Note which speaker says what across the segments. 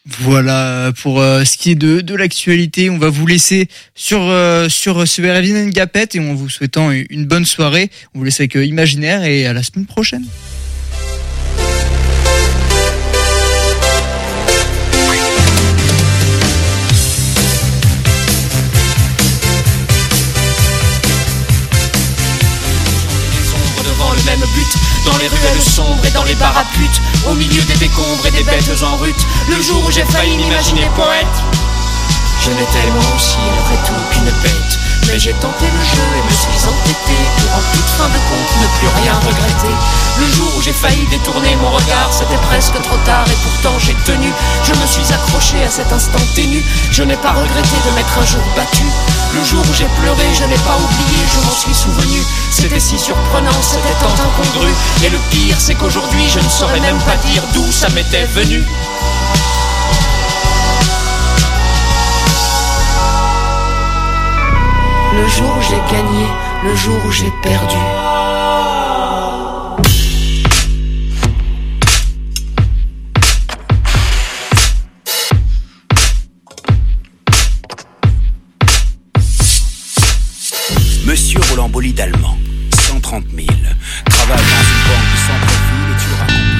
Speaker 1: Voilà pour ce qui est de l'actualité. On va vous laisser sur ce Erwin Ngapet et en vous souhaitant une bonne soirée. On vous laisse avec Imaginaire et à la semaine prochaine.
Speaker 2: Même but, dans les ruelles sombres et dans les bars à putes, au milieu des décombres et des bêtes en rut. Le jour où j'ai failli m'imaginer poète, je n'étais moi aussi après tout qu'une bête. Mais j'ai tenté le jeu et me suis entêté pour en toute fin de compte ne plus rien regretter. Le jour où j'ai failli détourner mon regard, c'était presque trop tard et pourtant j'ai tenu. Je me suis accroché à cet instant ténu. Je n'ai pas regretté de m'être un jour battu. Le jour où j'ai pleuré, je n'ai pas oublié, je m'en suis souvenu. C'était si surprenant, c'était tant incongru. Et le pire, c'est qu'aujourd'hui, je ne saurais même pas dire d'où ça m'était venu. Le jour où j'ai gagné, le jour où j'ai perdu.
Speaker 3: Monsieur Roland Bolide allemand, 130 000, travaille dans une banque du centre-ville et tu l'auras compris.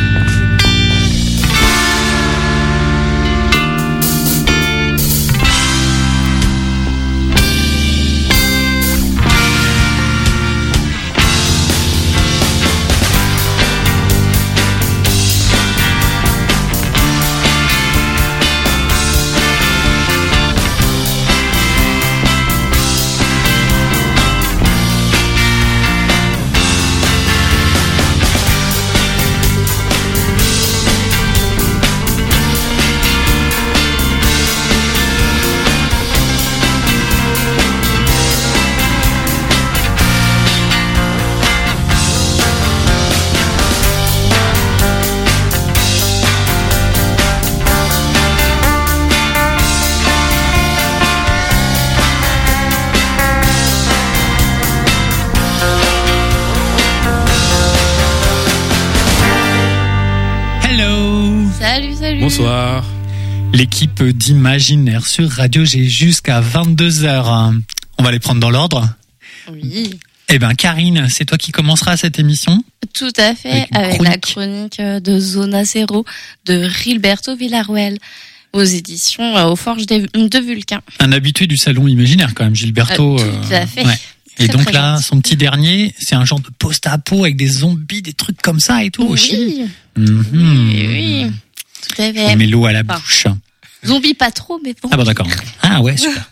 Speaker 4: Bonsoir. L'équipe d'Imaginaire sur Radio G jusqu'à 22h. On va les prendre dans l'ordre.
Speaker 5: Oui.
Speaker 4: Eh bien, Karine, c'est toi qui commenceras cette émission.
Speaker 5: Tout à fait, avec la chronique de Zona Zero de Gilberto Villarruel aux éditions aux Forges de Vulcain.
Speaker 4: Un habitué du salon Imaginaire quand même, Gilberto.
Speaker 5: Tout à fait.
Speaker 4: Ouais. Et
Speaker 5: Très,
Speaker 4: donc
Speaker 5: très
Speaker 4: là,
Speaker 5: gentil.
Speaker 4: son petit dernier, c'est un genre de post-apo avec des zombies, des trucs comme ça et tout au Chili.
Speaker 5: Oui. Tout à fait.
Speaker 4: Il met l'eau à la bouche.
Speaker 5: Zombie pas trop, mais bon.
Speaker 4: Ah bon, d'accord. Ah ouais, super.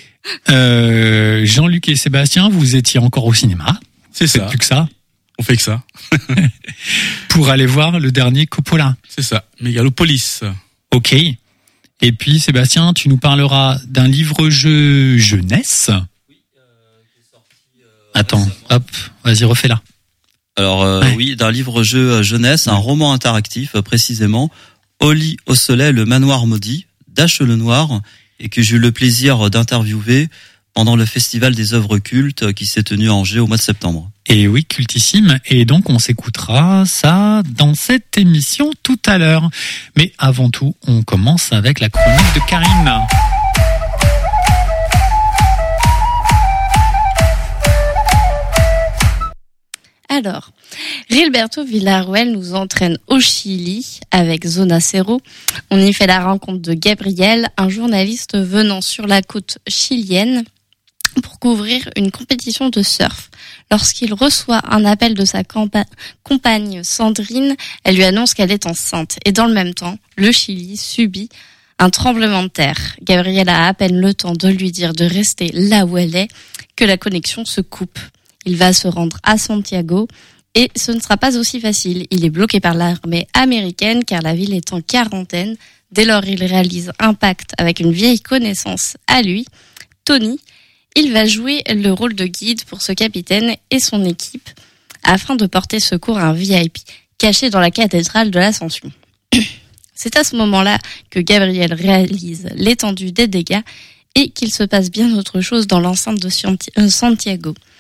Speaker 4: Jean-Luc et Sébastien, vous étiez encore au cinéma.
Speaker 6: C'est ça.
Speaker 4: Plus que ça.
Speaker 6: On fait que ça.
Speaker 4: Pour aller voir le dernier Coppola.
Speaker 6: C'est ça. Mégalopolis.
Speaker 4: Ok. Et puis Sébastien, tu nous parleras d'un livre-jeu jeunesse. Oui, qui est sorti. Attends, hop, vas-y, refais-la.
Speaker 7: Alors oui, d'un livre-jeu jeunesse, un roman interactif précisément, Oli au soleil, le manoir maudit, d'H. Lenoir, et que j'ai eu le plaisir d'interviewer pendant le festival des œuvres cultes qui s'est tenu à Angers au mois de septembre.
Speaker 4: Et oui, cultissime. Et donc, on s'écoutera ça dans cette émission tout à l'heure. Mais avant tout, on commence avec la chronique de Karine.
Speaker 5: Alors, Gilberto Villarruel nous entraîne au Chili avec Zona Zero. On y fait la rencontre de Gabriel, un journaliste venant sur la côte chilienne pour couvrir une compétition de surf. Lorsqu'il reçoit un appel de sa compagne Sandrine, elle lui annonce qu'elle est enceinte. Et dans le même temps, le Chili subit un tremblement de terre. Gabriel a à peine le temps de lui dire de rester là où elle est, que la connexion se coupe. Il va se rendre à Santiago et ce ne sera pas aussi facile. Il est bloqué par l'armée américaine car la ville est en quarantaine. Dès lors, il réalise un pacte avec une vieille connaissance à lui, Tony. Il va jouer le rôle de guide pour ce capitaine et son équipe afin de porter secours à un VIP caché dans la cathédrale de l'Ascension. C'est à ce moment-là que Gabriel réalise l'étendue des dégâts et qu'il se passe bien autre chose dans l'enceinte de Santiago.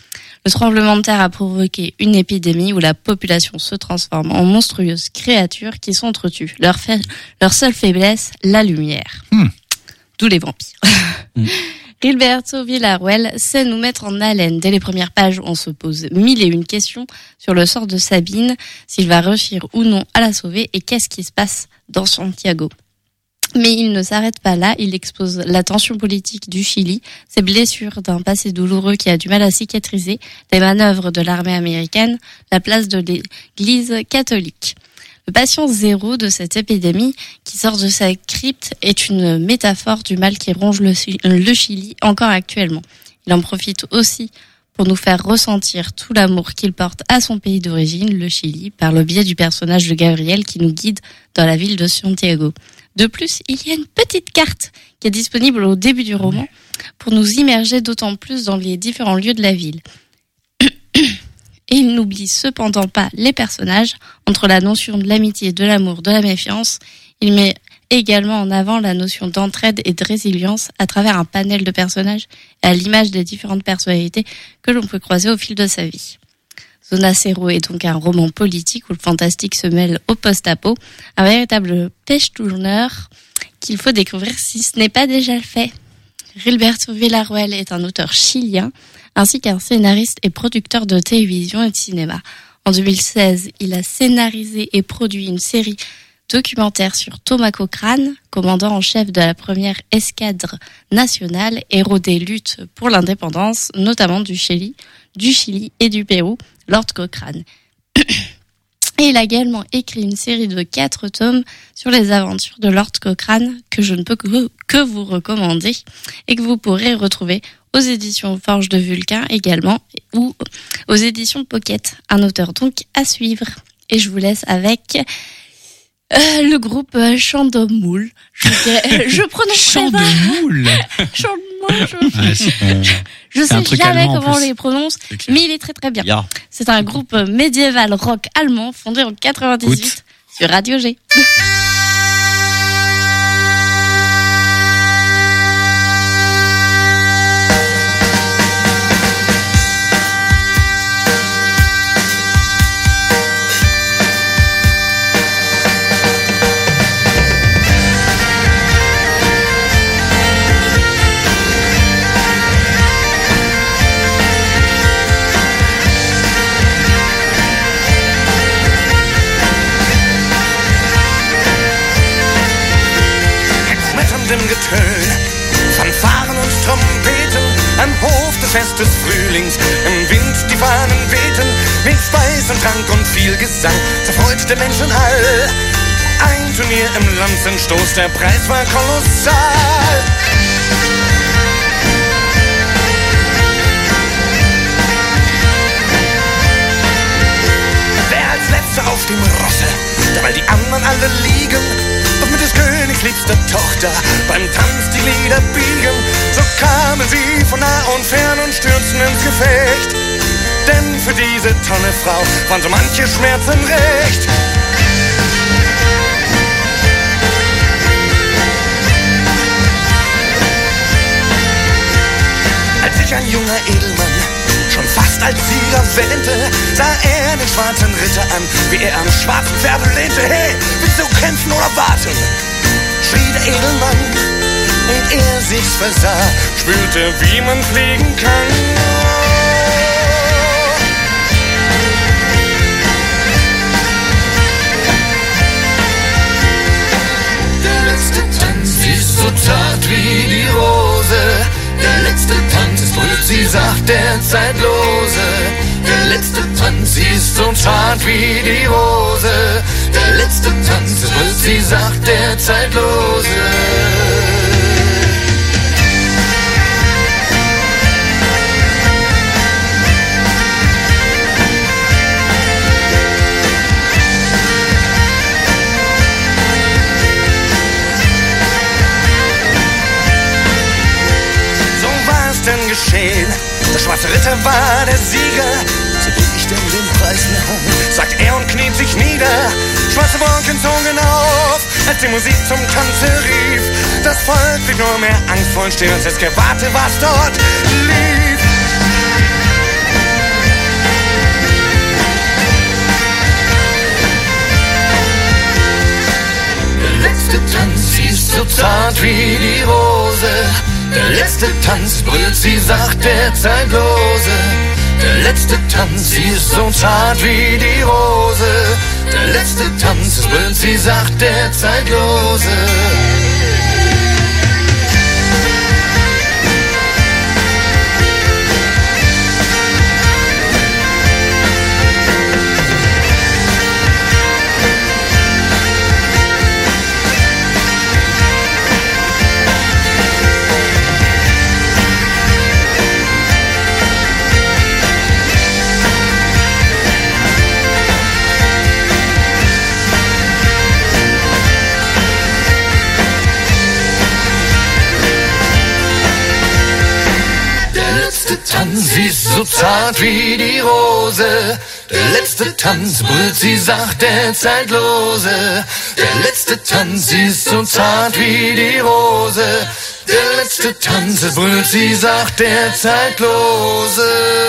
Speaker 5: Le tremblement de terre a provoqué une épidémie où la population se transforme en monstrueuses créatures qui s'entretuent. Leur seule faiblesse, la lumière. D'où les vampires. Gilberto Villarruel sait nous mettre en haleine. Dès les premières pages, on se pose 1001 questions sur le sort de Sabine, s'il va réussir ou non à la sauver et qu'est-ce qui se passe dans Santiago. Mais il ne s'arrête pas là, il expose la tension politique du Chili, ses blessures d'un passé douloureux qui a du mal à cicatriser, des manœuvres de l'armée américaine, la place de l'église catholique. Le patient zéro de cette épidémie qui sort de sa crypte est une métaphore du mal qui ronge le Chili encore actuellement. Il en profite aussi pour nous faire ressentir tout l'amour qu'il porte à son pays d'origine, le Chili, par le biais du personnage de Gabriel qui nous guide dans la ville de Santiago. De plus, il y a une petite carte qui est disponible au début du roman pour nous immerger d'autant plus dans les différents lieux de la ville. Et il n'oublie cependant pas les personnages. Entre la notion de l'amitié, de l'amour, de la méfiance, il met également en avant la notion d'entraide et de résilience à travers un panel de personnages et à l'image des différentes personnalités que l'on peut croiser au fil de sa vie. Zona Zero est donc un roman politique où le fantastique se mêle au post-apo, un véritable pêche-tourneur qu'il faut découvrir si ce n'est pas déjà fait. Gilberto Villarruel est un auteur chilien, ainsi qu'un scénariste et producteur de télévision et de cinéma. En 2016, il a scénarisé et produit une série documentaire sur Thomas Cochrane, commandant en chef de la première escadre nationale, héros des luttes pour l'indépendance, notamment du Chili et du Pérou, Lord Cochrane. Et il a également écrit une série de 4 tomes sur les aventures de Lord Cochrane que je ne peux que vous recommander et que vous pourrez retrouver aux éditions Forge de Vulcain également ou aux éditions Pocket. Un auteur donc à suivre. Et je vous laisse avec le groupe Chant de Moule. Je prononce
Speaker 4: Chant de Moule.
Speaker 5: Chant de Moule. Je sais jamais comment on les prononce, mais il est très très bien.
Speaker 7: Yeah.
Speaker 5: C'est un groupe médiéval rock allemand fondé en 98 sur Radio G.
Speaker 8: Fanfaren und Trompeten am Hof des Fest des Frühlings, im Wind die Fahnen wehten, mit Speis und Trank und viel Gesang, zur Freude der Menschen all. Ein Turnier im Lanzenstoß, der Preis war kolossal. Wer als Letzter auf dem Rosse, weil die anderen alle liegen, doch mit des Königs liebster Tochter beim Tanz die Lieder biegen. So kamen sie von nah und fern und stürzten ins Gefecht. Denn für diese tolle Frau waren so manche Schmerzen recht. Als sich ein junger Edelmann schon fast als Sieger wähnte, sah er den schwarzen Ritter an, wie er am schwarzen Pferde lehnte. Hey, willst du kämpfen oder warten? Schrie der Edelmann, und er sich's versah, spürte, wie man fliegen kann. Der letzte Tanz ist so zart wie die Rose. Der letzte Tanz ist brüht, sie sagt der Zeitlose. Der letzte Tanz ist so zart wie die Rose. Der letzte Tanz ist brüht, sie sagt der Zeitlose. Denn geschehen, der schwarze Ritter war der Sieger. So will ich denn den Preis mir holen, sagt er und kniet sich nieder. Schwarze Wolken zogen auf, als die Musik zum Tanze rief. Das Volk blieb nur mehr angstvoll stehen, als es gewahrte, was dort lief. letzte Tanz, sie ist so zart wie die Rose. Der letzte Tanz brüllt, sie sagt der Zeitlose. Der letzte Tanz, sie ist so zart wie die Rose. Der letzte Tanz brüllt, sie sagt der Zeitlose. Tanz, sie ist so zart wie die Rose. Der letzte Tanz brüllt, sie sagt der Zeitlose. Der letzte Tanz, sie ist so zart wie die Rose. Der letzte Tanz brüllt, sie sagt der Zeitlose.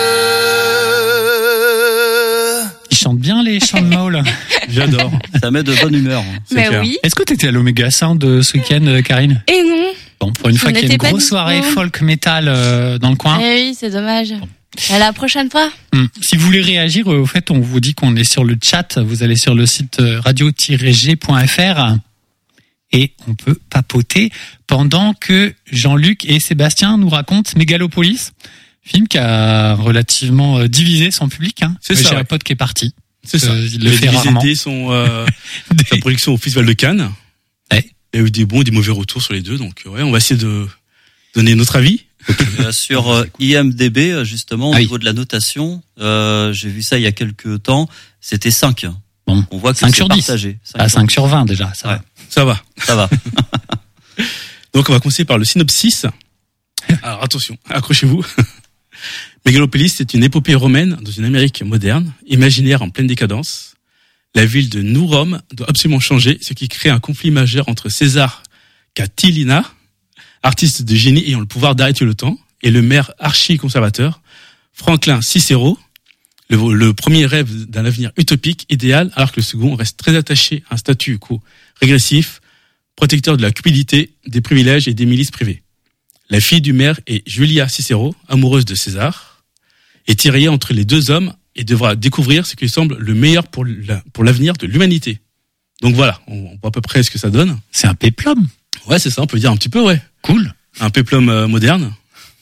Speaker 4: Ils chantent bien les chants de Mao, là.
Speaker 6: J'adore.
Speaker 7: Ça met de bonne humeur.
Speaker 5: Mais
Speaker 6: clair.
Speaker 5: oui.
Speaker 4: Est-ce que t'étais à l'Omega Sound ce week-end, Karine?
Speaker 5: Et non.
Speaker 4: Bon, pour une
Speaker 5: Je
Speaker 4: fois qu'il y a une
Speaker 5: n'étais pas
Speaker 4: grosse
Speaker 5: dispo.
Speaker 4: soirée folk metal dans le coin.
Speaker 5: Eh oui, c'est dommage. À la prochaine fois.
Speaker 4: Si vous voulez réagir, au fait, on vous dit qu'on est sur le chat. Vous allez sur le site radio-g.fr et on peut papoter pendant que Jean-Luc et Sébastien nous racontent Mégalopolis, film qui a relativement divisé son public. Hein.
Speaker 6: C'est ça,
Speaker 4: J'ai
Speaker 6: ouais.
Speaker 4: un pote qui est parti.
Speaker 6: C'est ça.
Speaker 4: Il le fait rarement.
Speaker 6: Sa production au Festival de Cannes.
Speaker 4: Ouais.
Speaker 6: Il y a eu des bons et des mauvais retours sur les deux. Donc, ouais, on va essayer de donner notre avis.
Speaker 7: Sur IMDb, justement, au
Speaker 4: Ah oui.
Speaker 7: niveau de la notation, j'ai vu ça il y a quelques temps, c'était 5.
Speaker 4: Bon.
Speaker 7: On voit que
Speaker 4: 5
Speaker 7: c'est
Speaker 4: sur 10.
Speaker 7: partagé.
Speaker 4: 5 sur 20 déjà, ça
Speaker 7: Ouais.
Speaker 4: va.
Speaker 6: Ça va.
Speaker 7: Ça va.
Speaker 6: Donc, on va commencer par le synopsis. Alors, attention, accrochez-vous. Mégalopolis, c'est une épopée romaine dans une Amérique moderne, imaginaire en pleine décadence. La ville de New Rome doit absolument changer, ce qui crée un conflit majeur entre César Catilina, artiste de génie ayant le pouvoir d'arrêter le temps, et le maire archi-conservateur, Franklin Cicero, le premier rêve d'un avenir utopique, idéal, alors que le second reste très attaché à un statu quo régressif, protecteur de la cupidité, des privilèges et des milices privées. La fille du maire est Julia Cicero, amoureuse de César, est tiraillée entre les deux hommes et devra découvrir ce qui lui semble le meilleur pour l'avenir de l'humanité. Donc voilà, on voit à peu près ce que ça donne.
Speaker 4: C'est un péplum.
Speaker 6: Ouais, c'est ça, on peut dire un petit peu, ouais.
Speaker 4: Cool.
Speaker 6: Un péplum moderne.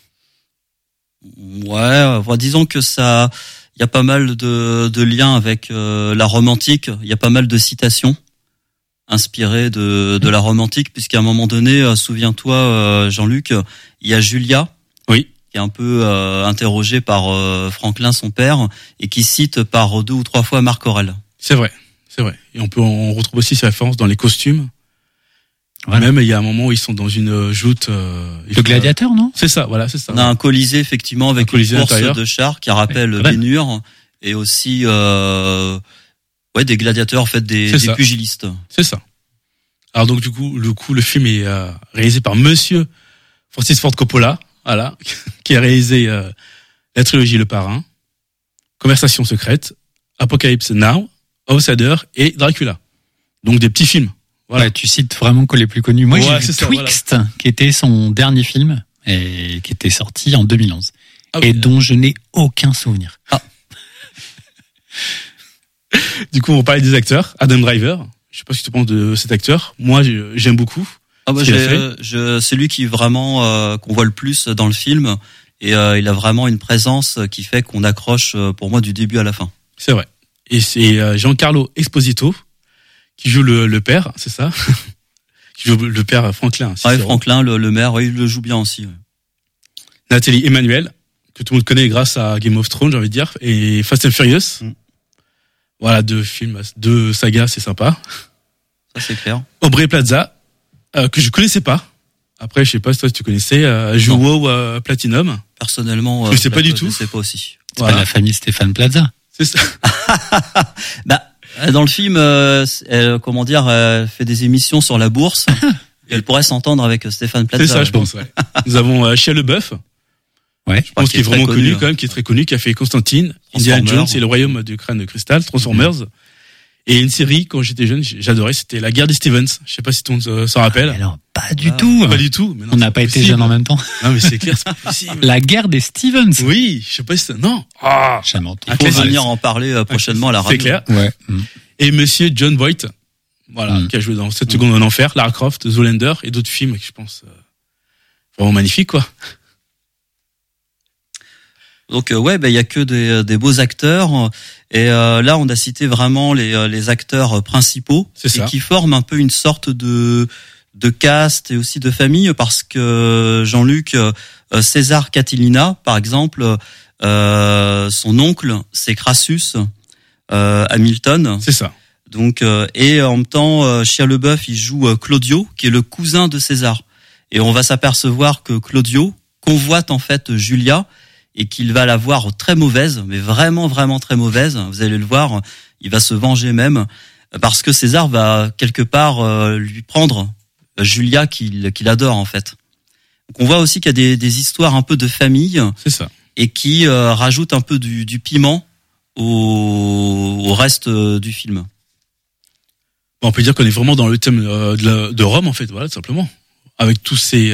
Speaker 7: Ouais, disons que ça, il y a pas mal de liens avec la Rome antique. Il y a pas mal de citations inspirées de la Rome antique, puisqu'à un moment donné, souviens-toi, Jean-Luc, il y a Julia.
Speaker 6: Oui.
Speaker 7: Qui est un peu interrogée par Franklin, son père, et qui cite par 2 ou 3 fois Marc Aurèle.
Speaker 6: C'est vrai. Et on retrouve aussi ces références dans les costumes.
Speaker 4: Voilà.
Speaker 6: Même, il y a un moment où ils sont dans une joute.
Speaker 4: Le gladiateur, non?
Speaker 6: C'est ça, voilà, c'est ça.
Speaker 7: On a un colisée, effectivement, avec
Speaker 6: Un colisée
Speaker 7: une course
Speaker 6: intérieur.
Speaker 7: de chars qui rappelle
Speaker 4: Ouais,
Speaker 7: Bénur, et aussi des gladiateurs, en fait, des
Speaker 6: ça.
Speaker 7: pugilistes.
Speaker 6: C'est ça. Alors donc, du coup, le film est réalisé par Monsieur Francis Ford Coppola, voilà, qui a réalisé la trilogie Le Parrain, Conversation secrète, Apocalypse Now, Outsider et Dracula. Donc des petits films. Voilà.
Speaker 4: Ouais, tu cites vraiment que les plus connus. Moi,
Speaker 6: Ouais,
Speaker 4: j'ai vu
Speaker 6: c'est ça,
Speaker 4: Twixt, qui était son dernier film, et qui était sorti en 2011.
Speaker 6: Ah
Speaker 4: et
Speaker 6: oui.
Speaker 4: dont je n'ai aucun souvenir.
Speaker 6: Du coup, on parlait des acteurs. Adam Driver. Je sais pas ce que tu penses de cet acteur. Moi, j'aime beaucoup.
Speaker 7: Ah bah,
Speaker 6: Ce qu'il a
Speaker 7: c'est lui qui vraiment qu'on voit le plus dans le film, et il a vraiment une présence qui fait qu'on accroche pour moi du début à la fin.
Speaker 6: C'est vrai. Et c'est Giancarlo Esposito qui joue le père, c'est ça? Qui joue le père Franklin.
Speaker 7: Ouais,
Speaker 6: Cicero.
Speaker 7: Franklin, le maire, il le joue bien aussi. Ouais.
Speaker 6: Nathalie Emmanuel, que tout le monde connaît grâce à Game of Thrones, j'ai envie de dire, et Fast and Furious. Voilà, 2 films, 2 sagas, c'est sympa.
Speaker 7: Ça, c'est clair.
Speaker 6: Aubrey Plaza, que je connaissais pas. Après, je sais pas si toi tu connaissais, joue WoW Platinum.
Speaker 7: Personnellement,
Speaker 6: Je sais pas du tout.
Speaker 7: Je sais pas aussi.
Speaker 4: C'est pas la famille Stéphane Plaza.
Speaker 6: C'est ça.
Speaker 7: Dans le film, elle, comment dire, elle fait des émissions sur la bourse. Et elle pourrait s'entendre avec Stéphane Plaza.
Speaker 6: C'est ça, je pense, ouais. Nous avons Shia LaBeouf.
Speaker 4: Ouais.
Speaker 6: Je pense qu'il est vraiment connu,
Speaker 7: hein.
Speaker 6: quand même, qui est très connu, qui a fait Constantine, Indiana
Speaker 7: Transformers.
Speaker 6: Jones et le royaume du crâne de cristal, Transformers. Et une série, quand j'étais jeune, j'adorais, c'était La Guerre des Stevens. Je sais pas si tout le monde s'en rappelle.
Speaker 4: Alors, pas du tout.
Speaker 6: Pas du tout. Mais non,
Speaker 4: On n'a pas été jeunes en même temps.
Speaker 6: Non, mais c'est clair, c'est pas possible.
Speaker 4: La Guerre des Stevens.
Speaker 6: Oui, je sais pas si c'est... Non. Ah.
Speaker 4: Jamais entendu.
Speaker 7: Il faut venir en parler prochainement à la radio.
Speaker 6: C'est clair.
Speaker 4: Ouais.
Speaker 6: Et monsieur John Voight, voilà, qui a joué dans 7 secondes en enfer, Lara Croft, Zoolander et d'autres films qui, je pense, vraiment magnifiques, quoi.
Speaker 7: Donc il y a que des beaux acteurs et là on a cité vraiment les acteurs principaux et qui forment un peu une sorte de caste et aussi de famille parce que Jean-Luc César Catilina par exemple son oncle c'est Crassus Hamilton.
Speaker 6: C'est ça.
Speaker 7: Donc et en même temps Shia LaBeouf il joue Claudio qui est le cousin de César et on va s'apercevoir que Claudio convoite en fait Julia et qu'il va la voir très mauvaise, mais vraiment, vraiment très mauvaise. Vous allez le voir, il va se venger même, parce que César va quelque part lui prendre Julia qu'il adore en fait. Donc on voit aussi qu'il y a des histoires un peu de famille,
Speaker 6: c'est ça, et
Speaker 7: qui rajoutent un peu du piment au reste du film.
Speaker 6: Bon, on peut dire qu'on est vraiment dans le thème de Rome en fait, voilà, tout simplement, avec tous ces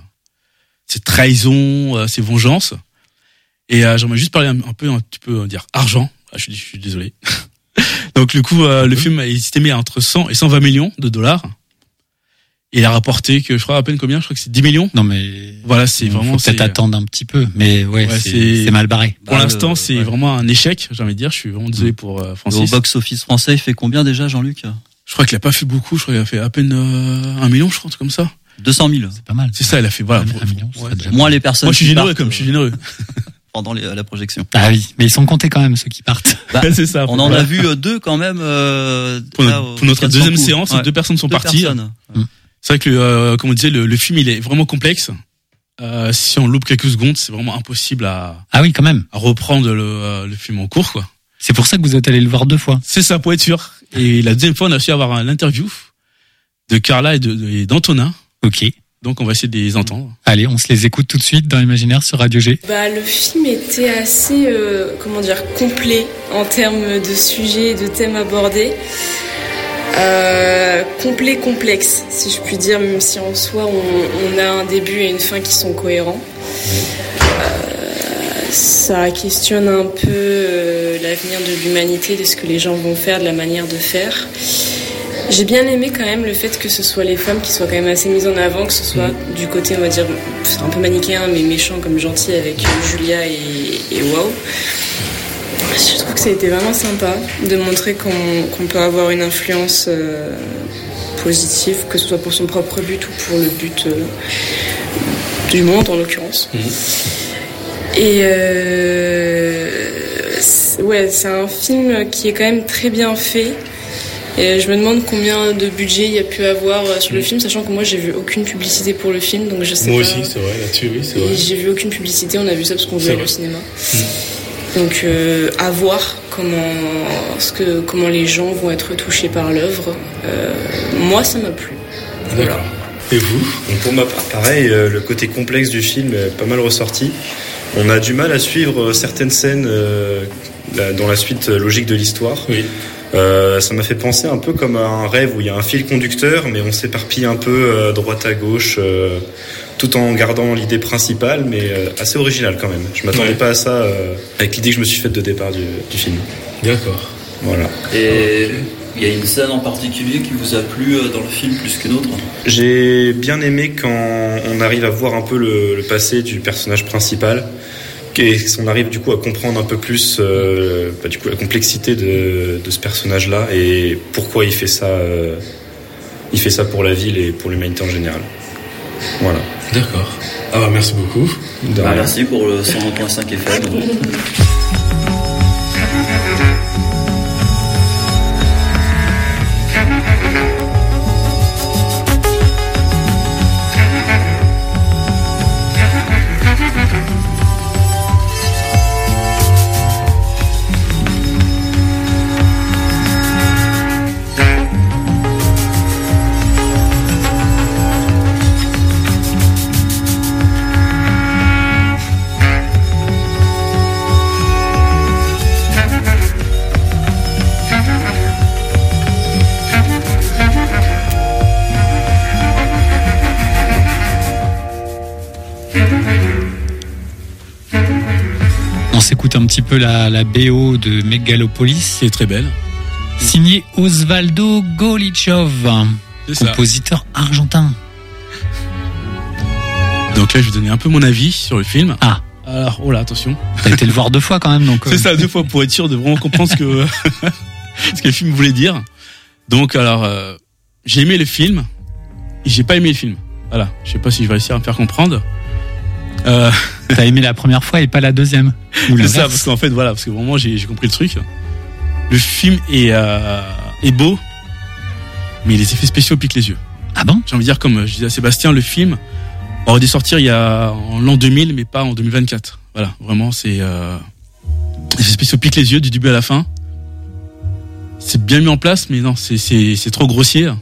Speaker 6: trahisons, ces vengeances. Et j'aimerais juste parler un petit peu dire argent. Je suis désolé. Donc du coup, le film est estimé à entre 100 et 120 millions de dollars. Et il a rapporté que je crois à peine combien ? Je crois que c'est 10 millions.
Speaker 4: Non mais
Speaker 6: voilà, c'est vraiment.
Speaker 4: Faut peut-être attendre un petit peu, mais c'est mal barré.
Speaker 6: Pour l'instant, c'est vraiment un échec. J'ai envie de dire. Je suis vraiment désolé pour Francis.
Speaker 7: Au box-office français, il fait combien déjà, Jean-Luc ?
Speaker 6: Je crois qu'il a pas fait beaucoup. Je crois qu'il a fait à peine 1 million, je crois, comme ça.
Speaker 7: 200 000.
Speaker 4: C'est pas mal.
Speaker 6: C'est ça, il a fait voilà.
Speaker 4: 1 million.
Speaker 7: Moins les personnes.
Speaker 6: Moi, je suis généreux je suis généreux.
Speaker 7: Pendant la projection.
Speaker 4: Ah oui, mais ils sont comptés quand même ceux qui partent.
Speaker 6: C'est ça.
Speaker 7: On en a vu 2 quand même.
Speaker 6: Pour notre deuxième séance, 2 personnes sont parties. C'est vrai que comme on disait, le film il est vraiment complexe. Si on loupe quelques secondes, c'est vraiment impossible à
Speaker 4: quand même
Speaker 6: à reprendre le film en cours quoi.
Speaker 4: C'est pour ça que vous êtes allé le voir 2 fois.
Speaker 6: C'est ça, pour être sûr. Et la deuxième fois, on a réussi à avoir l'interview de Carla et d'Antonin.
Speaker 4: Ok.
Speaker 6: Donc on va essayer de les entendre.
Speaker 4: Allez, on se les écoute tout de suite dans l'Imaginaire sur Radio G.
Speaker 9: Le film était assez, complet en termes de sujets et de thèmes abordés. Complet, complexe, si je puis dire, même si en soi on a un début et une fin qui sont cohérents. Ça questionne un peu l'avenir de l'humanité, de ce que les gens vont faire, de la manière de faire. J'ai bien aimé quand même le fait que ce soit les femmes qui soient quand même assez mises en avant, que ce soit du côté, on va dire, un peu manichéen, mais méchant comme gentil avec Julia et Wow. Je trouve que ça a été vraiment sympa de montrer qu'on peut avoir une influence positive, que ce soit pour son propre but ou pour le but du monde en l'occurrence. Et c'est un film qui est quand même très bien fait. Et je me demande combien de budget il y a pu avoir sur le film, sachant que moi j'ai vu aucune publicité pour le film, donc je sais
Speaker 6: moi
Speaker 9: pas.
Speaker 6: Moi aussi, c'est vrai, là-dessus, oui, c'est vrai.
Speaker 9: J'ai vu aucune publicité, on a vu ça parce qu'on voulait aller au cinéma. Donc à voir comment les gens vont être touchés par l'œuvre. Moi ça m'a plu.
Speaker 10: D'accord. Voilà. Et vous ? Donc pour ma part, pareil, le côté complexe du film est pas mal ressorti. On a du mal à suivre certaines scènes dans la suite logique de l'histoire. Oui. Ça m'a fait penser un peu comme à un rêve où il y a un fil conducteur, mais on s'éparpille un peu droite à gauche, tout en gardant l'idée principale, mais assez original quand même. Je m'attendais pas à ça avec l'idée que je me suis faite de départ du film.
Speaker 6: D'accord.
Speaker 10: Voilà.
Speaker 7: Et il y a une scène en particulier qui vous a plu dans le film plus qu'une autre ?
Speaker 10: J'ai bien aimé quand on arrive à voir un peu le passé du personnage principal. Et on arrive du coup à comprendre un peu plus la complexité de ce personnage-là et pourquoi il fait ça pour la ville et pour l'humanité en général. Voilà.
Speaker 6: D'accord. Merci beaucoup.
Speaker 7: Merci pour le 101.5 FM.
Speaker 4: On s'écoute un petit peu la BO de Megalopolis.
Speaker 6: C'est très belle.
Speaker 4: Signé Osvaldo Golichov, compositeur argentin.
Speaker 6: Donc là, je vais donner un peu mon avis sur le film.
Speaker 4: Ah.
Speaker 6: Alors, oh là, attention.
Speaker 4: T'as été le voir 2 fois quand même, donc.
Speaker 6: C'est ça, 2 fois pour être sûr de vraiment comprendre ce que le film voulait dire. Donc, alors, j'ai aimé le film et j'ai pas aimé le film. Voilà. Je sais pas si je vais réussir à me faire comprendre.
Speaker 4: T'as aimé la première fois et pas la deuxième.
Speaker 6: C'est ça, parce qu'en fait, voilà, parce que vraiment, j'ai compris le truc. Le film est beau, mais les effets spéciaux piquent les yeux.
Speaker 4: Ah bon?
Speaker 6: J'ai envie de dire, comme je disais à Sébastien, le film aurait dû sortir en l'an 2000, mais pas en 2024. Voilà, vraiment, c'est les effets spéciaux piquent les yeux du début à la fin. C'est bien mis en place, mais non, c'est trop grossier.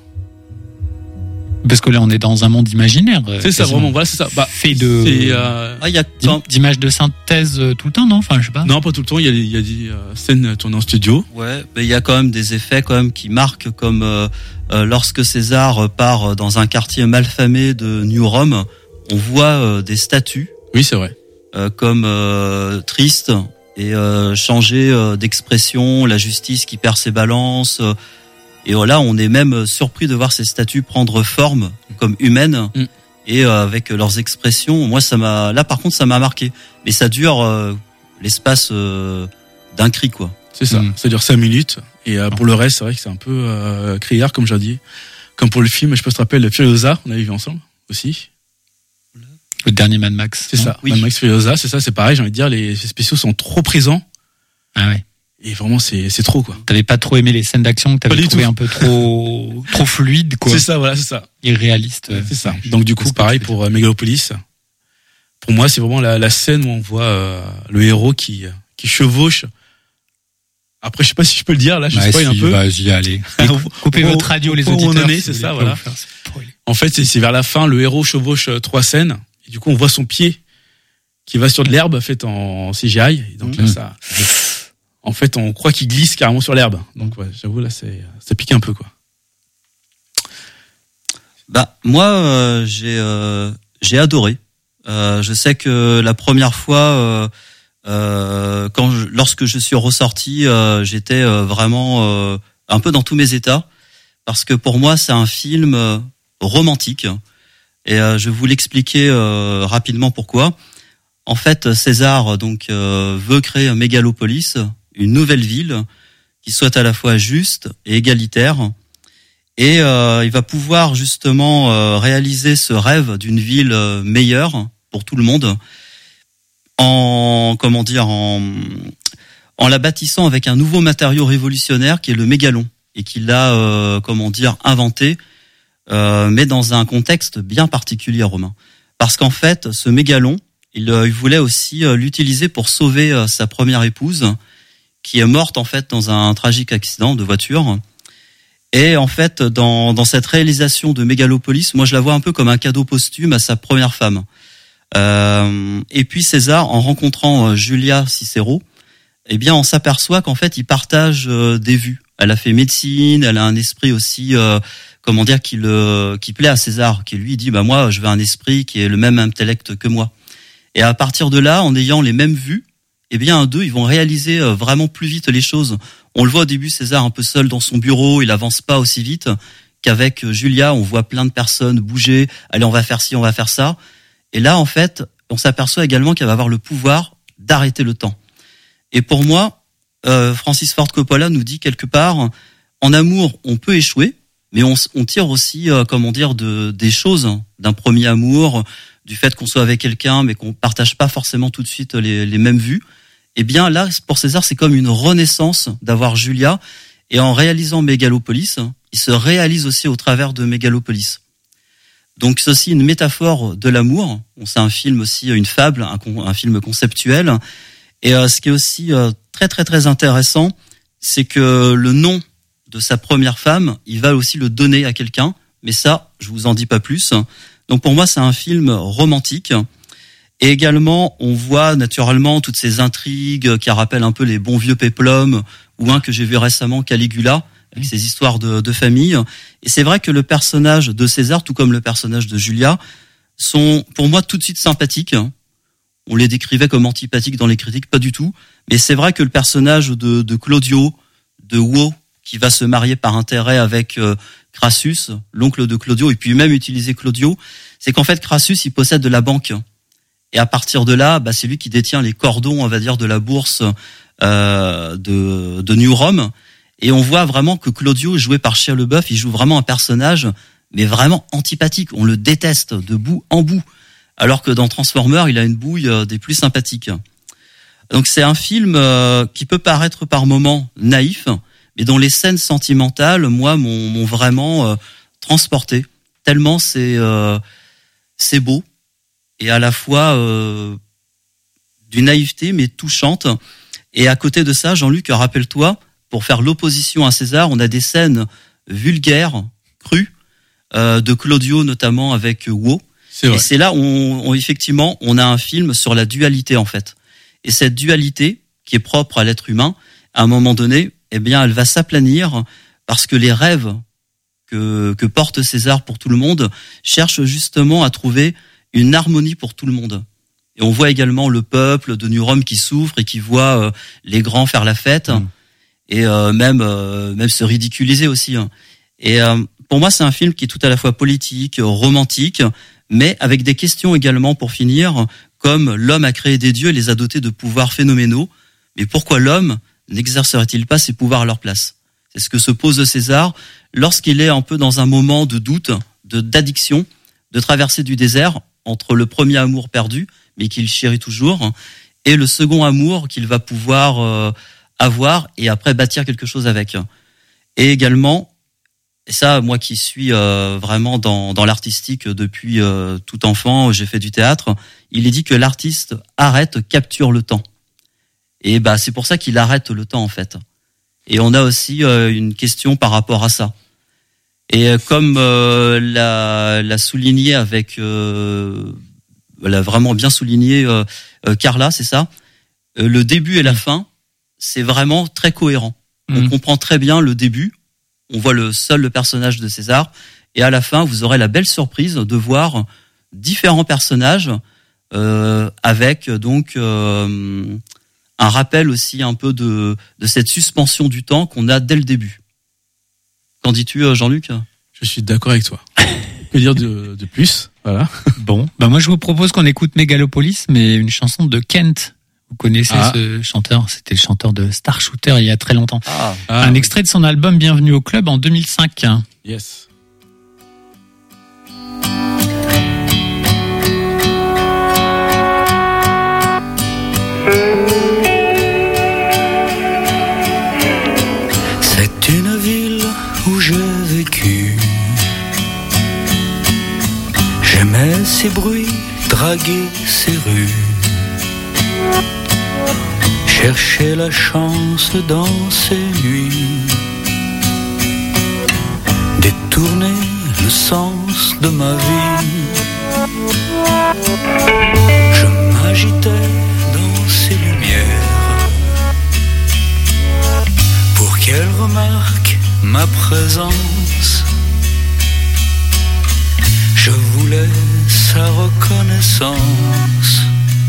Speaker 4: Parce que là, on est dans un monde imaginaire.
Speaker 6: C'est ça, vraiment, voilà, c'est ça.
Speaker 4: Fait d'images de synthèse tout le temps, non? Enfin, je sais pas.
Speaker 6: Non, pas tout le temps. Il y a des scènes tournées en studio.
Speaker 7: Ouais, mais il y a quand même des effets quand même qui marquent, comme lorsque César part dans un quartier malfamé de New Rome, on voit des statues.
Speaker 6: Oui, c'est vrai.
Speaker 7: Comme tristes et changer d'expression, la justice qui perd ses balances. Et là, on est même surpris de voir ces statues prendre forme comme humaines et avec leurs expressions. Moi, là, par contre, ça m'a marqué. Mais ça dure l'espace d'un cri, quoi.
Speaker 6: C'est ça. Ça dure 5 minutes. Et pour le reste, c'est vrai que c'est un peu criard, comme j'ai dit. Comme pour le film, je peux te rappeler Furiosa, on avait vu ensemble aussi.
Speaker 4: Le dernier Mad Max.
Speaker 6: C'est ça. Oui. Mad Max Furiosa, c'est ça, c'est pareil. J'ai envie de dire, les spéciaux sont trop présents.
Speaker 4: Ah ouais.
Speaker 6: Et vraiment, c'est trop, quoi.
Speaker 4: T'avais pas trop aimé les scènes d'action que t'avais trouvé un peu trop fluide, quoi.
Speaker 6: C'est ça, voilà, c'est ça.
Speaker 4: Irréaliste.
Speaker 6: C'est ça. Donc, du coup, pareil pour Megalopolis. Pour moi, c'est vraiment la scène où on voit le héros qui chevauche. Après, je sais pas si je peux le dire, là, je spoil un peu.
Speaker 4: Vas-y, allez. Coupez votre radio, les auditeurs.
Speaker 6: C'est ça, voilà. En fait, c'est vers la fin, le héros chevauche 3 scènes. Et du coup, on voit son pied qui va sur de l'herbe faite en CGI. Et donc, là, ça, en fait, on croit qu'il glisse carrément sur l'herbe. Donc, ouais, j'avoue, là, ça pique un peu, quoi.
Speaker 7: Moi, j'ai adoré. Je sais que la première fois, lorsque je suis ressorti, j'étais vraiment un peu dans tous mes états, parce que pour moi, c'est un film romantique. Et je vais vous l'expliquer rapidement pourquoi. En fait, César veut créer un Mégalopolis, une nouvelle ville qui soit à la fois juste et égalitaire. Et il va pouvoir justement réaliser ce rêve d'une ville meilleure pour tout le monde en la bâtissant avec un nouveau matériau révolutionnaire qui est le mégalon et qu'il a inventé, mais dans un contexte bien particulier, Romain. Parce qu'en fait, ce mégalon, il voulait aussi l'utiliser pour sauver sa première épouse, qui est morte en fait dans un tragique accident de voiture. Et en fait, dans cette réalisation de Mégalopolis, moi je la vois un peu comme un cadeau posthume à sa première femme. Et puis César, en rencontrant Julia Cicero, eh bien on s'aperçoit qu'en fait ils partagent des vues. Elle a fait médecine, elle a un esprit aussi qui plaît à César, qui lui dit moi je veux un esprit qui ait le même intellect que moi. Et à partir de là, en ayant les mêmes vues, eh bien, deux, ils vont réaliser vraiment plus vite les choses. On le voit au début, César un peu seul dans son bureau, il avance pas aussi vite qu'avec Julia, on voit plein de personnes bouger, allez, on va faire ci, on va faire ça. Et là, en fait, on s'aperçoit également qu'elle va avoir le pouvoir d'arrêter le temps. Et pour moi, Francis Ford Coppola nous dit quelque part, en amour, on peut échouer, mais on tire aussi, des choses d'un premier amour, du fait qu'on soit avec quelqu'un, mais qu'on partage pas forcément tout de suite les mêmes vues. Eh bien, là, pour César, c'est comme une renaissance d'avoir Julia. Et en réalisant Mégalopolis, il se réalise aussi au travers de Mégalopolis. Donc, c'est aussi une métaphore de l'amour. C'est un film aussi, une fable, un film conceptuel. Et ce qui est aussi très, très, très intéressant, c'est que le nom de sa première femme, il va aussi le donner à quelqu'un. Mais ça, je vous en dis pas plus. Donc, pour moi, c'est un film romantique. Et également, on voit naturellement toutes ces intrigues qui rappellent un peu les bons vieux péplums, ou un que j'ai vu récemment, Caligula, avec ses histoires de famille. Et c'est vrai que le personnage de César, tout comme le personnage de Julia, sont pour moi tout de suite sympathiques. On les décrivait comme antipathiques dans les critiques, pas du tout. Mais c'est vrai que le personnage de Claudio, de Wo, qui va se marier par intérêt avec Crassus, l'oncle de Claudio, et puis même utiliser Claudio, c'est qu'en fait Crassus il possède de la banque. Et à partir de là, c'est lui qui détient les cordons, on va dire, de la bourse de New Rome. Et on voit vraiment que Claudio, joué par Shia LaBeouf, il joue vraiment un personnage, mais vraiment antipathique. On le déteste de bout en bout. Alors que dans Transformers, il a une bouille des plus sympathiques. Donc c'est un film qui peut paraître par moments naïf, mais dont les scènes sentimentales, moi, m'ont vraiment transporté. Tellement c'est beau. Et à la fois d'une naïveté, mais touchante. Et à côté de ça, Jean-Luc, rappelle-toi, pour faire l'opposition à César, on a des scènes vulgaires, crues, de Claudio notamment avec Wo. Et c'est là où effectivement, on a un film sur la dualité en fait. Et cette dualité, qui est propre à l'être humain, à un moment donné, eh bien, elle va s'aplanir parce que les rêves que porte César pour tout le monde cherchent justement à trouver une harmonie pour tout le monde. Et on voit également le peuple de New Rome qui souffre et qui voit les grands faire la fête et même se ridiculiser aussi. Et pour moi, c'est un film qui est tout à la fois politique, romantique, mais avec des questions également pour finir, comme l'homme a créé des dieux et les a dotés de pouvoirs phénoménaux, mais pourquoi l'homme n'exercerait-il pas ses pouvoirs à leur place? C'est ce que se pose César lorsqu'il est un peu dans un moment de doute, d'addiction, de traversée du désert entre le premier amour perdu, mais qu'il chérit toujours, et le second amour qu'il va pouvoir avoir et après bâtir quelque chose avec. Et également, et ça, moi qui suis vraiment dans l'artistique depuis tout enfant, j'ai fait du théâtre, il est dit que l'artiste capture le temps. Et c'est pour ça qu'il arrête le temps en fait. Et on a aussi une question par rapport à ça. Et comme l'a souligné avec, l'a vraiment bien souligné Carla, c'est ça. Le début et la fin, c'est vraiment très cohérent. On comprend très bien le début. On voit le personnage de César, et à la fin, vous aurez la belle surprise de voir différents personnages avec donc un rappel aussi un peu de cette suspension du temps qu'on a dès le début. Qu'en dis-tu, Jean-Luc ?
Speaker 6: Je suis d'accord avec toi. Que dire de plus ? Voilà.
Speaker 4: Bon, moi je vous propose qu'on écoute Megalopolis, mais une chanson de Kent. Vous connaissez ce chanteur, c'était le chanteur de Star Shooter il y a très longtemps. Un extrait de son album Bienvenue au Club en 2005.
Speaker 6: Yes.
Speaker 8: C'est une ville où j'ai vécu. J'aimais ses bruits, draguer ses rues. Chercher la chance dans ces nuits, détourner le sens de ma vie. Je m'agitais dans ces lumières pour qu'elle remarque ma présence. Je voulais sa reconnaissance.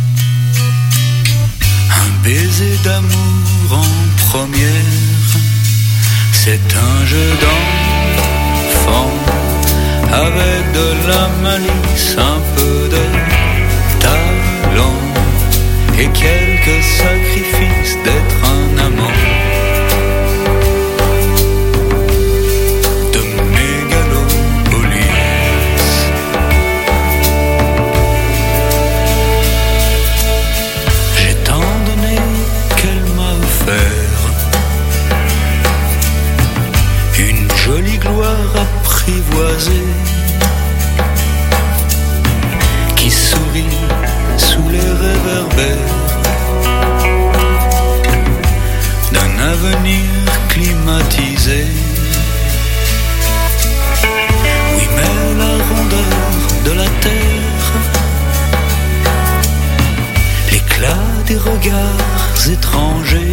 Speaker 8: Un baiser d'amour en première, c'est un jeu d'enfant avec de la malice, un peu de talent et quelques sacrifices d'être un amant. Qui sourit sous les réverbères d'un avenir climatisé. Oui, mais la rondeur de la terre, l'éclat des regards étrangers,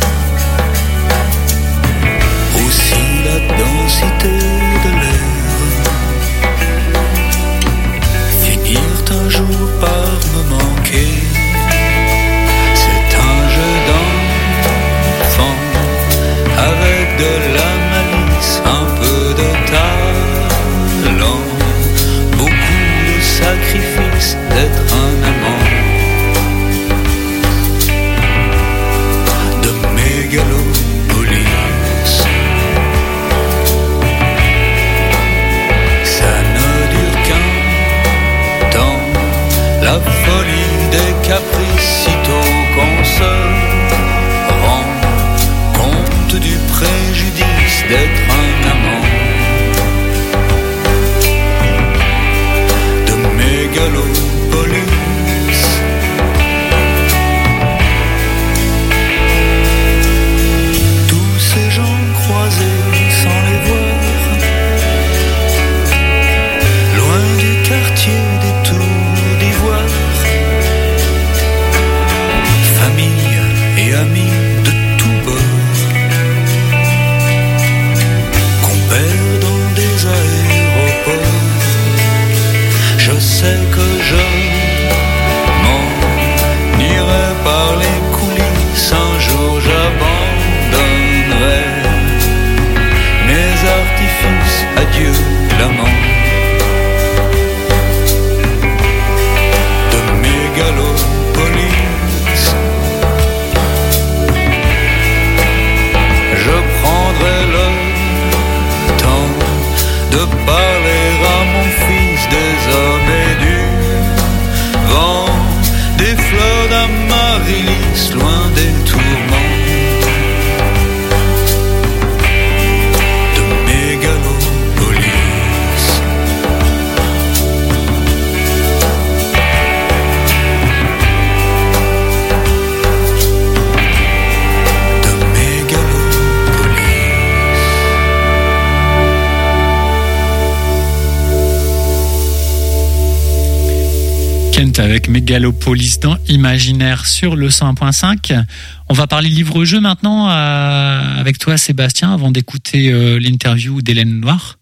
Speaker 8: aussi la densité de l'air, finit
Speaker 4: Kent avec Megalopolis dans Imaginaire sur le 101.5. On va parler livre-jeu maintenant avec toi Sébastien avant d'écouter l'interview d'Hélène Noir.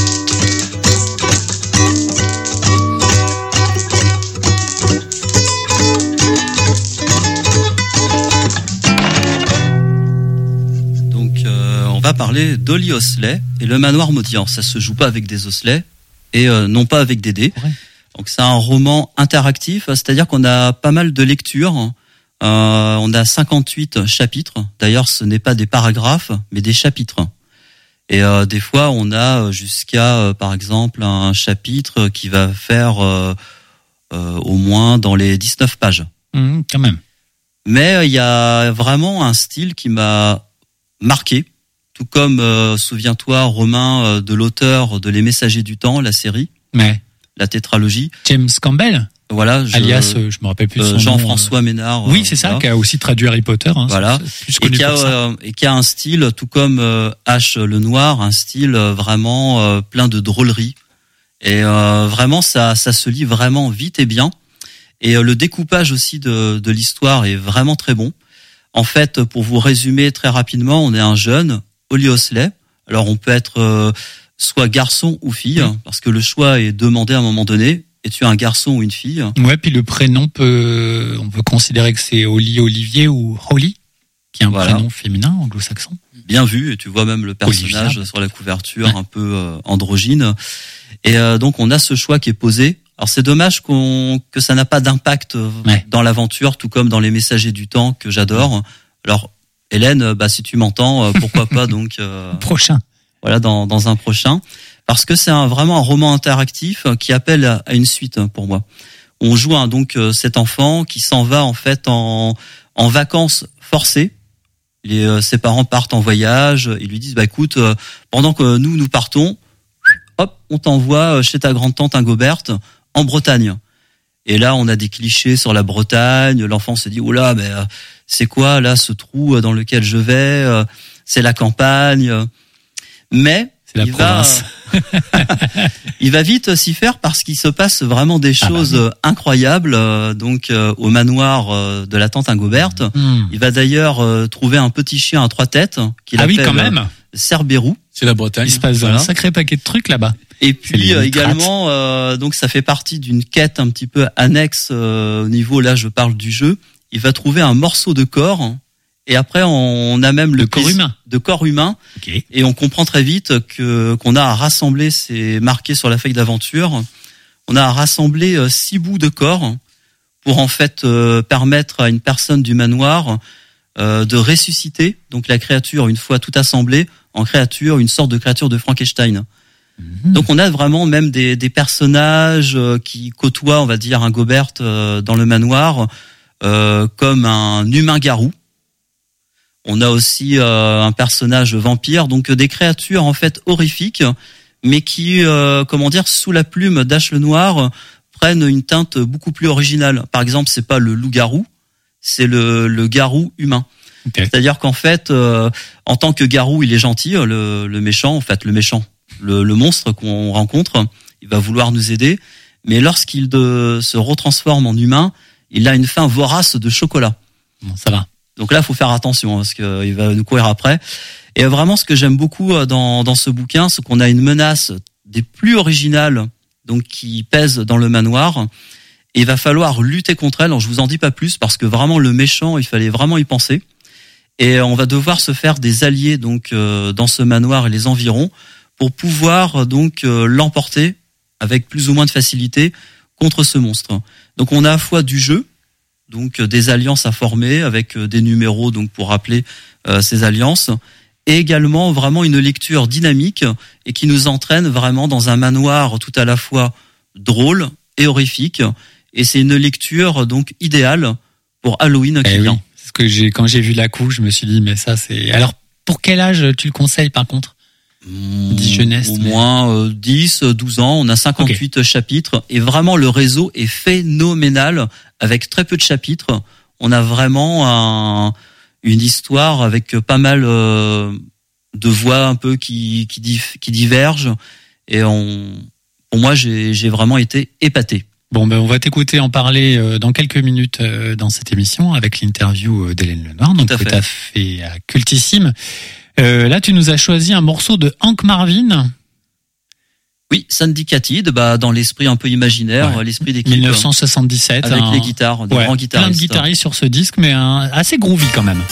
Speaker 7: Donc on va parler d'Ollie Osley et le manoir maudit. Alors, ça se joue pas avec des osselets et non pas avec des dés.
Speaker 4: Ouais.
Speaker 7: Donc c'est un roman interactif, c'est-à-dire qu'on a pas mal de lectures. On a 58 chapitres. D'ailleurs, ce n'est pas des paragraphes, mais des chapitres. Et des fois, on a jusqu'à, par exemple, un chapitre qui va faire au moins dans les 19 pages.
Speaker 4: Quand même.
Speaker 7: Mais il y a vraiment un style qui m'a marqué. Tout comme, souviens-toi, Romain, de l'auteur de Les Messagers du Temps, la série.
Speaker 4: Ouais.
Speaker 7: La tétralogie.
Speaker 4: James Campbell,
Speaker 7: Voilà,
Speaker 4: alias, je me rappelle plus de son nom.
Speaker 7: Jean-François Ménard.
Speaker 4: Oui, c'est ça,
Speaker 7: voilà.
Speaker 4: qui a aussi traduit Harry Potter. Hein,
Speaker 7: Voilà.
Speaker 4: c'est plus connu pour ça.
Speaker 7: Et qui a un style, tout comme H le Noir, un style vraiment plein de drôlerie. Et vraiment, ça se lit vraiment vite et bien. Et le découpage aussi de l'histoire est vraiment très bon. En fait, pour vous résumer très rapidement, on est un jeune, Ollie Osley. Alors, on peut être soit garçon ou fille, parce que le choix est demandé à un moment donné. Es-tu un garçon ou une fille?
Speaker 4: Ouais, puis le prénom on peut considérer que c'est Ollie, Olivier ou Holly, qui est un prénom féminin anglo-saxon.
Speaker 7: Bien vu, et tu vois même le personnage
Speaker 4: Olivia,
Speaker 7: sur la couverture un peu androgyne. Et donc on a ce choix qui est posé. Alors c'est dommage que ça n'a pas d'impact dans l'aventure, tout comme dans Les Messagers du Temps que j'adore. Alors Hélène, si tu m'entends, pourquoi pas donc
Speaker 4: prochain.
Speaker 7: Voilà, dans un prochain, parce que c'est vraiment un roman interactif qui appelle à une suite pour moi. On joue donc cet enfant qui s'en va en fait en vacances forcées. Ses parents partent en voyage, ils lui disent écoute, pendant que nous partons, hop, on t'envoie chez ta grande-tante Ingoberte en Bretagne. Et là, on a des clichés sur la Bretagne. L'enfant se dit oh là, mais c'est quoi là ce trou dans lequel je vais? C'est la campagne. Mais
Speaker 4: c'est la province.
Speaker 7: Il va vite s'y faire parce qu'il se passe vraiment des choses incroyables. Donc au manoir de la tante Ingoberte, il va d'ailleurs trouver un petit chien à 3 têtes qu'il appelle
Speaker 4: quand même.
Speaker 7: Cerbérou.
Speaker 6: C'est la Bretagne.
Speaker 4: Il se passe un sacré paquet de trucs là-bas.
Speaker 7: Et puis également, donc ça fait partie d'une quête un petit peu annexe au niveau, là je parle du jeu. Il va trouver un morceau de corps. Et après, on a même le corps humain.
Speaker 4: Okay.
Speaker 7: Et on comprend très vite qu'on a à rassembler, c'est marqué sur la feuille d'aventure, on a à rassembler 6 bouts de corps pour en fait permettre à une personne du manoir de ressusciter donc la créature une fois tout assemblée en créature, une sorte de créature de Frankenstein. Donc on a vraiment même des personnages qui côtoient, on va dire, Ingoberte dans le manoir, comme un humain-garou. On a aussi un personnage vampire, donc des créatures en fait horrifiques, mais qui, sous la plume d'H le Noir, prennent une teinte beaucoup plus originale. Par exemple, c'est pas le loup-garou, c'est le garou humain. Okay. C'est-à-dire qu'en fait, en tant que garou, il est gentil, le méchant, le monstre qu'on rencontre, il va vouloir nous aider, mais lorsqu'il se retransforme en humain, il a une faim vorace de chocolat.
Speaker 4: Bon, ça va.
Speaker 7: Donc là, il faut faire attention parce qu'il va nous courir après. Et vraiment, ce que j'aime beaucoup dans ce bouquin, c'est qu'on a une menace des plus originales, donc qui pèse dans le manoir. Et il va falloir lutter contre elle. Alors, je vous en dis pas plus parce que vraiment le méchant, il fallait vraiment y penser. Et on va devoir se faire des alliés donc dans ce manoir et les environs pour pouvoir donc l'emporter avec plus ou moins de facilité contre ce monstre. Donc on a à la fois du jeu, donc des alliances à former avec des numéros donc pour rappeler ces alliances, et également vraiment une lecture dynamique et qui nous entraîne vraiment dans un manoir tout à la fois drôle et horrifique. Et c'est une lecture donc idéale pour Halloween qui vient.
Speaker 4: Oui. C'est ce que quand j'ai vu la couche, je me suis dit mais ça c'est. Alors pour quel âge tu le conseilles par contre? Jeunesse,
Speaker 7: au moins 10, 12 ans, on a 58 chapitres et vraiment le réseau est phénoménal avec très peu de chapitres. On a vraiment une histoire avec pas mal de voix un peu qui divergent et pour moi j'ai vraiment été épaté.
Speaker 4: Bon, ben on va t'écouter en parler dans quelques minutes dans cette émission avec l'interview d'Hélène Lenoir, donc tout à fait cultissime. Là, tu nous as choisi un morceau de Hank Marvin.
Speaker 7: Oui, Syndicatid, dans l'esprit un peu imaginaire, l'esprit d'équipe.
Speaker 4: 1977.
Speaker 7: Avec les guitares, des grands guitaristes.
Speaker 4: Plein de guitaristes sur ce disque, mais assez groovy quand même.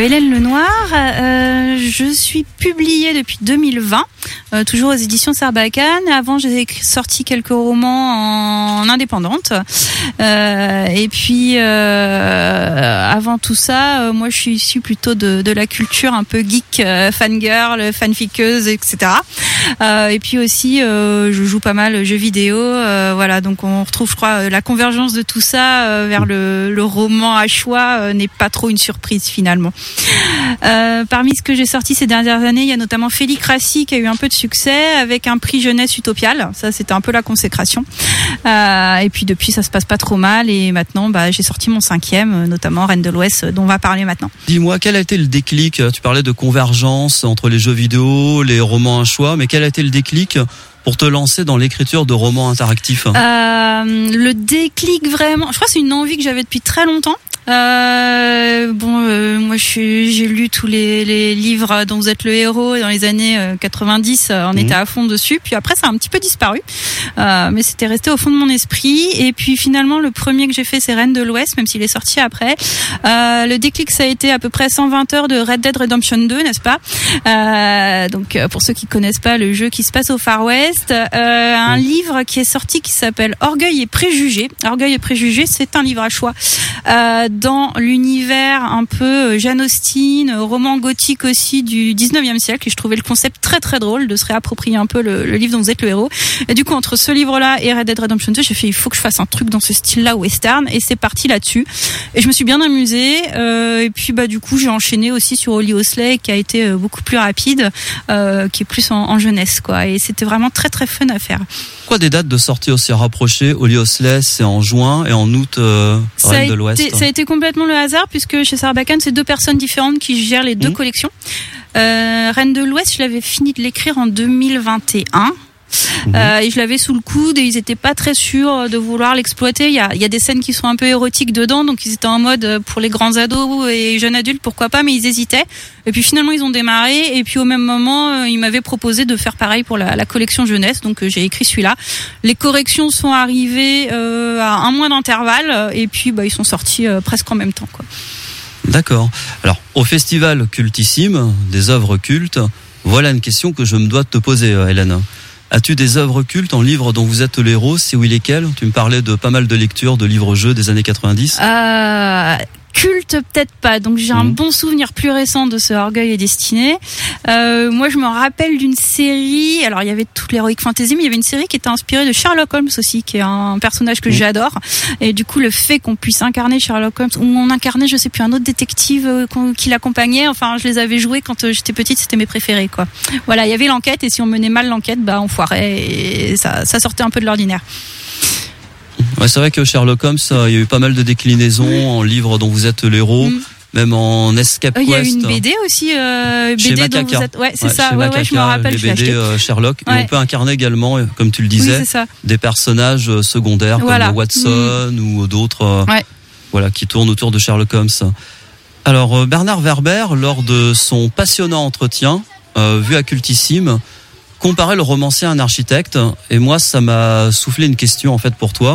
Speaker 11: Hélène Lenoir, je suis publiée depuis 2020, toujours aux éditions Sarbacane. Avant, j'ai sorti quelques romans en indépendante. Et puis, avant tout ça, moi, je suis issue plutôt de la culture un peu geek, fangirl, fanfiqueuse, etc. Et puis aussi, je joue pas mal aux jeux vidéo. Voilà, donc on retrouve, je crois, la convergence de tout ça vers le roman à choix n'est pas trop une surprise finalement. Parmi ce que j'ai sorti ces dernières années, il y a notamment Félicratie qui a eu un peu de succès avec un prix jeunesse utopial. Ça, c'était un peu la consécration. Et puis depuis, ça se passe pas trop mal. Et maintenant, j'ai sorti mon 5e, notamment Reine de l'Ouest, dont on va parler maintenant.
Speaker 7: Dis-moi, quel a été le déclic? Tu parlais de convergence entre les jeux vidéo, les romans à choix, mais quel a été le déclic pour te lancer dans l'écriture de romans interactifs?
Speaker 11: Le déclic, vraiment, je crois que c'est une envie que j'avais depuis très longtemps. Moi j'ai lu tous les livres dont vous êtes le héros dans les années 90, on était à fond dessus, puis après ça a un petit peu disparu, mais c'était resté au fond de mon esprit. Et puis finalement le premier que j'ai fait c'est Reine de l'Ouest, même s'il est sorti après. Le déclic ça a été à peu près 120 heures de Red Dead Redemption 2, n'est-ce pas? Donc pour ceux qui connaissent pas, le jeu qui se passe au Far West, un livre qui est sorti qui s'appelle Orgueil et Préjugés. Orgueil et Préjugés, c'est un livre à choix dans l'univers un peu Jane Austen, roman gothique aussi du 19e siècle, et je trouvais le concept très très drôle de se réapproprier un peu le livre dont vous êtes le héros. Et du coup, entre ce livre-là et Red Dead Redemption 2, j'ai fait il faut que je fasse un truc dans ce style-là western, et c'est parti là-dessus. Et je me suis bien amusée, et puis du coup, j'ai enchaîné aussi sur Holly Osley qui a été beaucoup plus rapide, qui est plus en jeunesse quoi, et c'était vraiment très très fun à faire.
Speaker 7: Pourquoi des dates de sortie aussi rapprochées? Holly Osley, c'est en juin, et en août, Reine de l'Ouest.
Speaker 11: Ça a été complètement le hasard, puisque chez Sarbacane, c'est 2 personnes différentes qui gèrent les 2 collections. Reine de l'Ouest, je l'avais fini de l'écrire en 2021. Et je l'avais sous le coude, et ils étaient pas très sûrs de vouloir l'exploiter. Il y a des scènes qui sont un peu érotiques dedans, donc ils étaient en mode pour les grands ados et jeunes adultes, pourquoi pas, mais ils hésitaient. Et puis finalement ils ont démarré, et puis au même moment ils m'avaient proposé de faire pareil pour la collection jeunesse, donc j'ai écrit celui-là. Les corrections sont arrivées à 1 mois d'intervalle, et puis ils sont sortis presque en même temps quoi.
Speaker 7: D'accord. Alors au festival Cultissime des œuvres cultes, voilà une question que je me dois de te poser, Hélène. As-tu des œuvres cultes en livres dont vous êtes le héros? Si oui, lesquelles? Tu me parlais de pas mal de lectures de livres-jeux des années 90.
Speaker 11: Culte peut-être pas, donc j'ai un bon souvenir plus récent de ce Orgueil et Destinée. Moi je me rappelle d'une série, alors il y avait toute l'Heroic Fantasy, mais il y avait une série qui était inspirée de Sherlock Holmes aussi, qui est un personnage que j'adore, et du coup le fait qu'on puisse incarner Sherlock Holmes, ou on incarnait je sais plus un autre détective qui l'accompagnait, enfin je les avais joués quand j'étais petite, c'était mes préférés quoi. Voilà, il y avait l'enquête, et si on menait mal l'enquête, on foirait, et ça sortait un peu de l'ordinaire.
Speaker 7: Ouais, c'est vrai que Sherlock Holmes, il y a eu pas mal de déclinaisons en livres dont vous êtes le héros, même en Escape Quest.
Speaker 11: Il y a eu une BD aussi, BD dont vous êtes. Ouais, c'est ça. Ouais, je me rappelle.
Speaker 7: Les BD Sherlock.
Speaker 11: Ouais.
Speaker 7: Et on peut incarner également, comme tu le disais, des personnages secondaires comme Watson ou d'autres, qui tournent autour de Sherlock Holmes. Alors Bernard Werber, lors de son passionnant entretien vu à Cultissime, comparer le romancier à un architecte, et moi ça m'a soufflé une question en fait pour toi.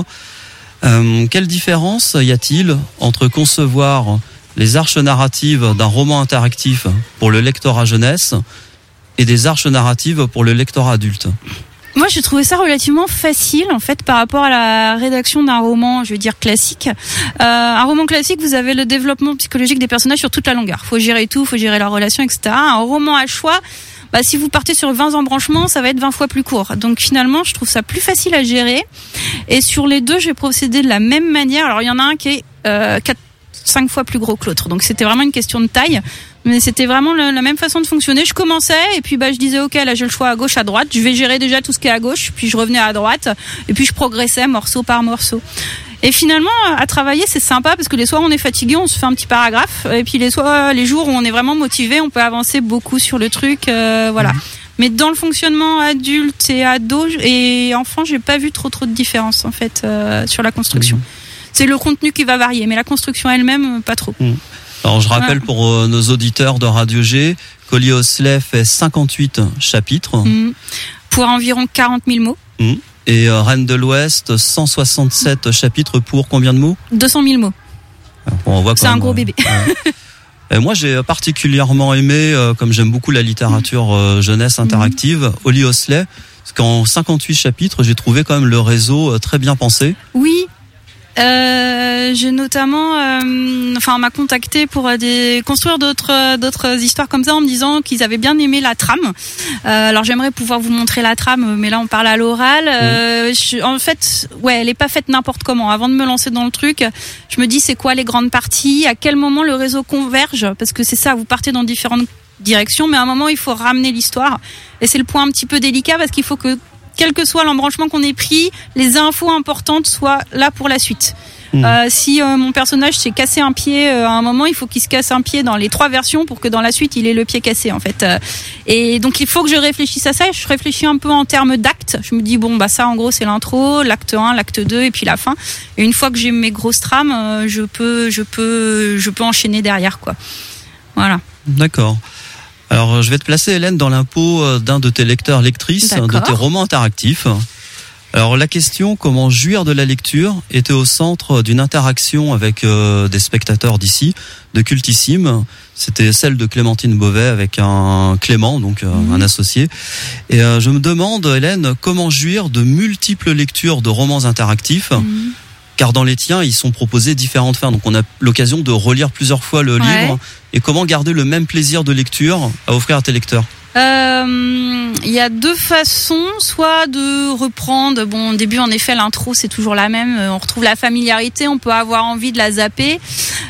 Speaker 7: Quelle différence y a-t-il entre concevoir les arches narratives d'un roman interactif pour le lectorat jeunesse et des arches narratives pour le lectorat adulte?
Speaker 11: Moi, j'ai trouvé ça relativement facile, en fait, par rapport à la rédaction d'un roman, je veux dire, classique. Un roman classique, vous avez le développement psychologique des personnages sur toute la longueur. Faut gérer tout, faut gérer leurs relations, etc. Un roman à choix, si vous partez sur 20 embranchements, ça va être 20 fois plus court. Donc finalement, je trouve ça plus facile à gérer. Et sur les 2, je vais procéder de la même manière. Alors il y en a un qui est 5 fois plus gros que l'autre. Donc c'était vraiment une question de taille. Mais c'était vraiment la même façon de fonctionner. Je commençais, et puis je disais ok, là j'ai le choix à gauche, à droite. Je vais gérer déjà tout ce qui est à gauche, puis je revenais à droite, et puis je progressais morceau par morceau. Et finalement, à travailler, c'est sympa, parce que les soirs on est fatigué, on se fait un petit paragraphe, et puis les jours où on est vraiment motivé, on peut avancer beaucoup sur le truc, voilà. Mais dans le fonctionnement adulte et ado et enfant, j'ai pas vu trop de différence en fait sur la construction. C'est le contenu qui va varier, mais la construction elle-même, pas trop.
Speaker 7: Alors je rappelle pour nos auditeurs de Radio G, qu'Holly Osley fait 58 chapitres.
Speaker 11: Pour environ 40 000 mots.
Speaker 7: Et Reine de l'Ouest, 167 chapitres pour combien de mots?
Speaker 11: 200 000 mots.
Speaker 7: On voit
Speaker 11: c'est un gros bébé.
Speaker 7: Moi, j'ai particulièrement aimé, comme j'aime beaucoup la littérature jeunesse interactive, Holly Hosley, parce qu'en 58 chapitres, j'ai trouvé quand même le réseau très bien pensé.
Speaker 11: Oui. J'ai notamment, on m'a contacté pour construire d'autres histoires comme ça en me disant qu'ils avaient bien aimé la trame. Alors j'aimerais pouvoir vous montrer la trame, mais là on parle à l'oral. En fait, elle est pas faite n'importe comment. Avant de me lancer dans le truc, je me dis c'est quoi les grandes parties, à quel moment le réseau converge, parce que c'est ça, vous partez dans différentes directions, mais à un moment il faut ramener l'histoire. Et c'est le point un petit peu délicat parce qu'il faut que quel que soit l'embranchement qu'on ait pris, les infos importantes soient là pour la suite. Si mon personnage s'est cassé un pied à un moment, il faut qu'il se casse un pied dans les 3 versions pour que dans la suite il ait le pied cassé en fait. Et donc il faut que je réfléchisse à ça. Je réfléchis un peu en termes d'actes. Je me dis ça en gros c'est l'intro, l'acte 1, l'acte 2 et puis la fin. Et une fois que j'ai mes grosses trames, je peux enchaîner derrière quoi. Voilà.
Speaker 7: D'accord. Alors, je vais te placer, Hélène, dans l'impôt d'un de tes lecteurs-lectrices, de tes romans interactifs. Alors, la question, comment jouir de la lecture, était au centre d'une interaction avec des spectateurs d'ici, de Cultissime. C'était celle de Clémentine Beauvais avec un Clément, donc un associé. Et je me demande, Hélène, comment jouir de multiples lectures de romans interactifs car dans les tiens, ils sont proposés différentes fins. Donc on a l'occasion de relire plusieurs fois le livre. Et comment garder le même plaisir de lecture à offrir à tes lecteurs ?
Speaker 11: Il y a 2 façons, soit de reprendre, au début en effet l'intro c'est toujours la même, on retrouve la familiarité, on peut avoir envie de la zapper,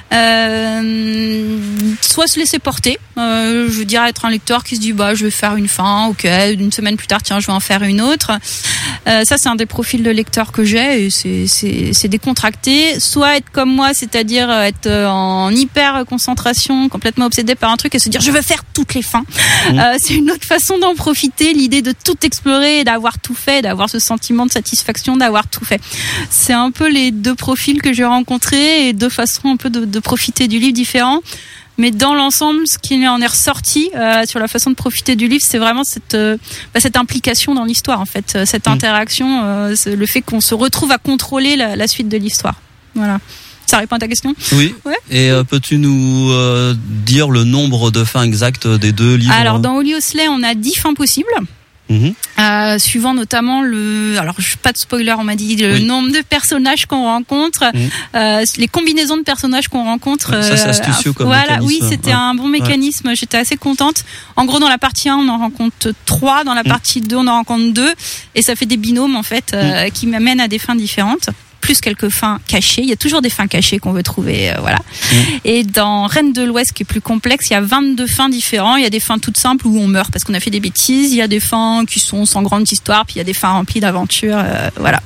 Speaker 11: soit se laisser porter, je dirais être un lecteur qui se dit je vais faire une fin, ok, une semaine plus tard tiens je vais en faire une autre, ça c'est un des profils de lecteur que j'ai et c'est décontracté, soit être comme moi, c'est-à-dire être en hyper concentration, complètement obsédé par un truc et se dire je veux faire toutes les fins. C'est une autre façon d'en profiter, l'idée de tout explorer et d'avoir tout fait, d'avoir ce sentiment de satisfaction d'avoir tout fait. C'est un peu les 2 profils que j'ai rencontrés et 2 façons un peu de profiter du livre différents. Mais dans l'ensemble, ce qui en est ressorti sur la façon de profiter du livre, c'est vraiment cette implication dans l'histoire, en fait, cette interaction, le fait qu'on se retrouve à contrôler la suite de l'histoire. Voilà. Ça répond à ta question ?
Speaker 7: Oui. Ouais. Et peux-tu nous dire le nombre de fins exactes des 2 livres ?
Speaker 11: Alors, dans Holly Hosley, on a 10 fins possibles. Suivant notamment alors pas de spoiler, on m'a dit le nombre de personnages qu'on rencontre, les combinaisons de personnages qu'on rencontre.
Speaker 7: Ça c'est astucieux comme mécanisme.
Speaker 11: Oui, c'était un bon mécanisme. J'étais assez contente. En gros, dans la partie 1, on en rencontre 3, dans la partie 2, on en rencontre 2, et ça fait des binômes en fait qui m'amènent à des fins différentes. Plus quelques fins cachées. Il y a toujours des fins cachées qu'on veut trouver, voilà. Et dans Reine de l'Ouest, qui est plus complexe, il y a 22 fins différents. Il y a des fins toutes simples où on meurt parce qu'on a fait des bêtises. Il y a des fins qui sont sans grande histoire. Puis il y a des fins remplies d'aventures, voilà.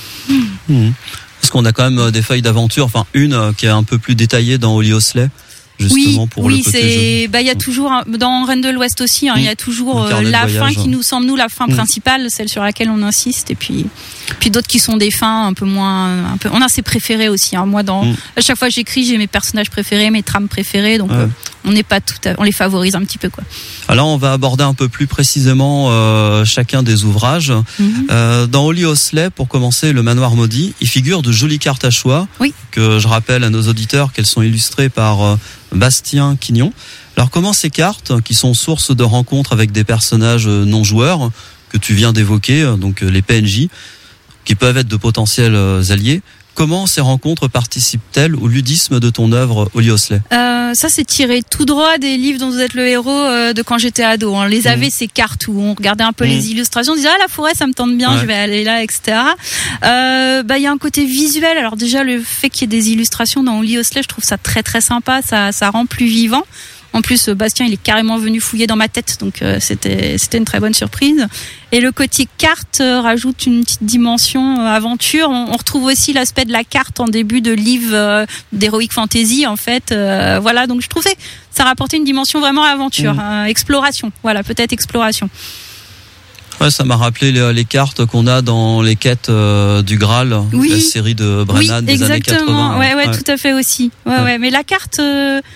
Speaker 7: Parce qu'on a quand même des feuilles d'aventure. Enfin, une qui est un peu plus détaillée dans Holly Hosley. Justement pour le côté
Speaker 11: il y a toujours dans Reine de l'Ouest aussi, il y a toujours la fin qui nous semble la fin principale, celle sur laquelle on insiste, et puis d'autres qui sont des fins un peu moins, on a ses préférés aussi. Moi, à chaque fois que j'écris, j'ai mes personnages préférés, mes trames préférées, donc on n'est pas on les favorise un petit peu quoi.
Speaker 7: Alors on va aborder un peu plus précisément chacun des ouvrages. Dans Holly Hosley, pour commencer, le Manoir maudit, il figure de jolies cartes à choix que je rappelle à nos auditeurs qu'elles sont illustrées par Bastien Quignon. Alors comment ces cartes, qui sont source de rencontres avec des personnages non joueurs que tu viens d'évoquer, donc les PNJ, qui peuvent être de potentiels alliés, comment ces rencontres participent-elles au ludisme de ton œuvre, Holly Hosley ?
Speaker 11: Ça, c'est tiré tout droit des livres dont vous êtes le héros de quand j'étais ado. On les avait, ces cartes où on regardait un peu les illustrations, on disait la forêt, ça me tente bien, je vais aller là, etc. Il y a un côté visuel. Alors déjà, le fait qu'il y ait des illustrations dans Holly Hosley, je trouve ça très très sympa. Ça rend plus vivant. En plus, Bastien, il est carrément venu fouiller dans ma tête, donc c'était une très bonne surprise. Et le côté carte rajoute une petite dimension aventure. On retrouve aussi l'aspect de la carte en début de livre d'heroic fantasy, en fait. Voilà, donc je trouvais ça rapportait une dimension vraiment aventure, exploration. Voilà, peut-être exploration.
Speaker 7: Ouais, ça m'a rappelé les cartes qu'on a dans les quêtes du Graal, la série de Brennan des années 80.
Speaker 11: Ouais, tout à fait aussi. Ouais. Mais la carte.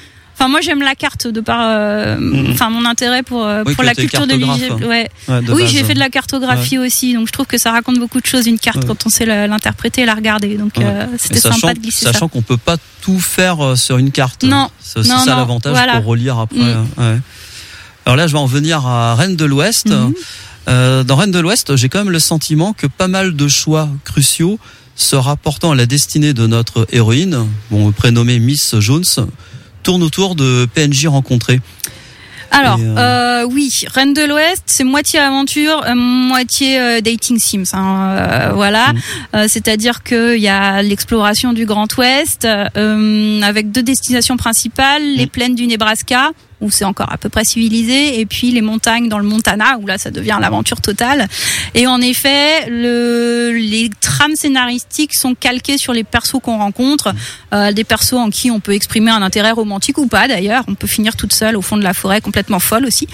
Speaker 11: Enfin, moi, j'aime la carte de par, enfin, mon intérêt pour la culture de l'IGP. Ouais. Oui, j'ai fait de la cartographie aussi, donc je trouve que ça raconte beaucoup de choses, une carte, quand on sait l'interpréter et la regarder. Donc, c'était sympa de glisser ça.
Speaker 7: Sachant qu'on peut pas tout faire sur une carte.
Speaker 11: Non.
Speaker 7: C'est aussi ça l'avantage pour relire après. Ouais. Alors là, je vais en venir à Reine de l'Ouest. Dans Reine de l'Ouest, j'ai quand même le sentiment que pas mal de choix cruciaux se rapportant à la destinée de notre héroïne, prénommée Miss Jones, tournent autour de PNJ rencontrés.
Speaker 11: Alors, oui, Reine de l'Ouest, c'est moitié aventure, moitié dating sims. Voilà, c'est-à-dire que il y a l'exploration du Grand Ouest avec 2 destinations principales, les plaines du Nebraska, où c'est encore à peu près civilisé, et puis les montagnes dans le Montana, où là ça devient l'aventure totale. Et en effet, les trames scénaristiques sont calquées sur les persos qu'on rencontre, des persos en qui on peut exprimer un intérêt romantique ou pas d'ailleurs. On peut finir toute seule au fond de la forêt, complètement folle aussi.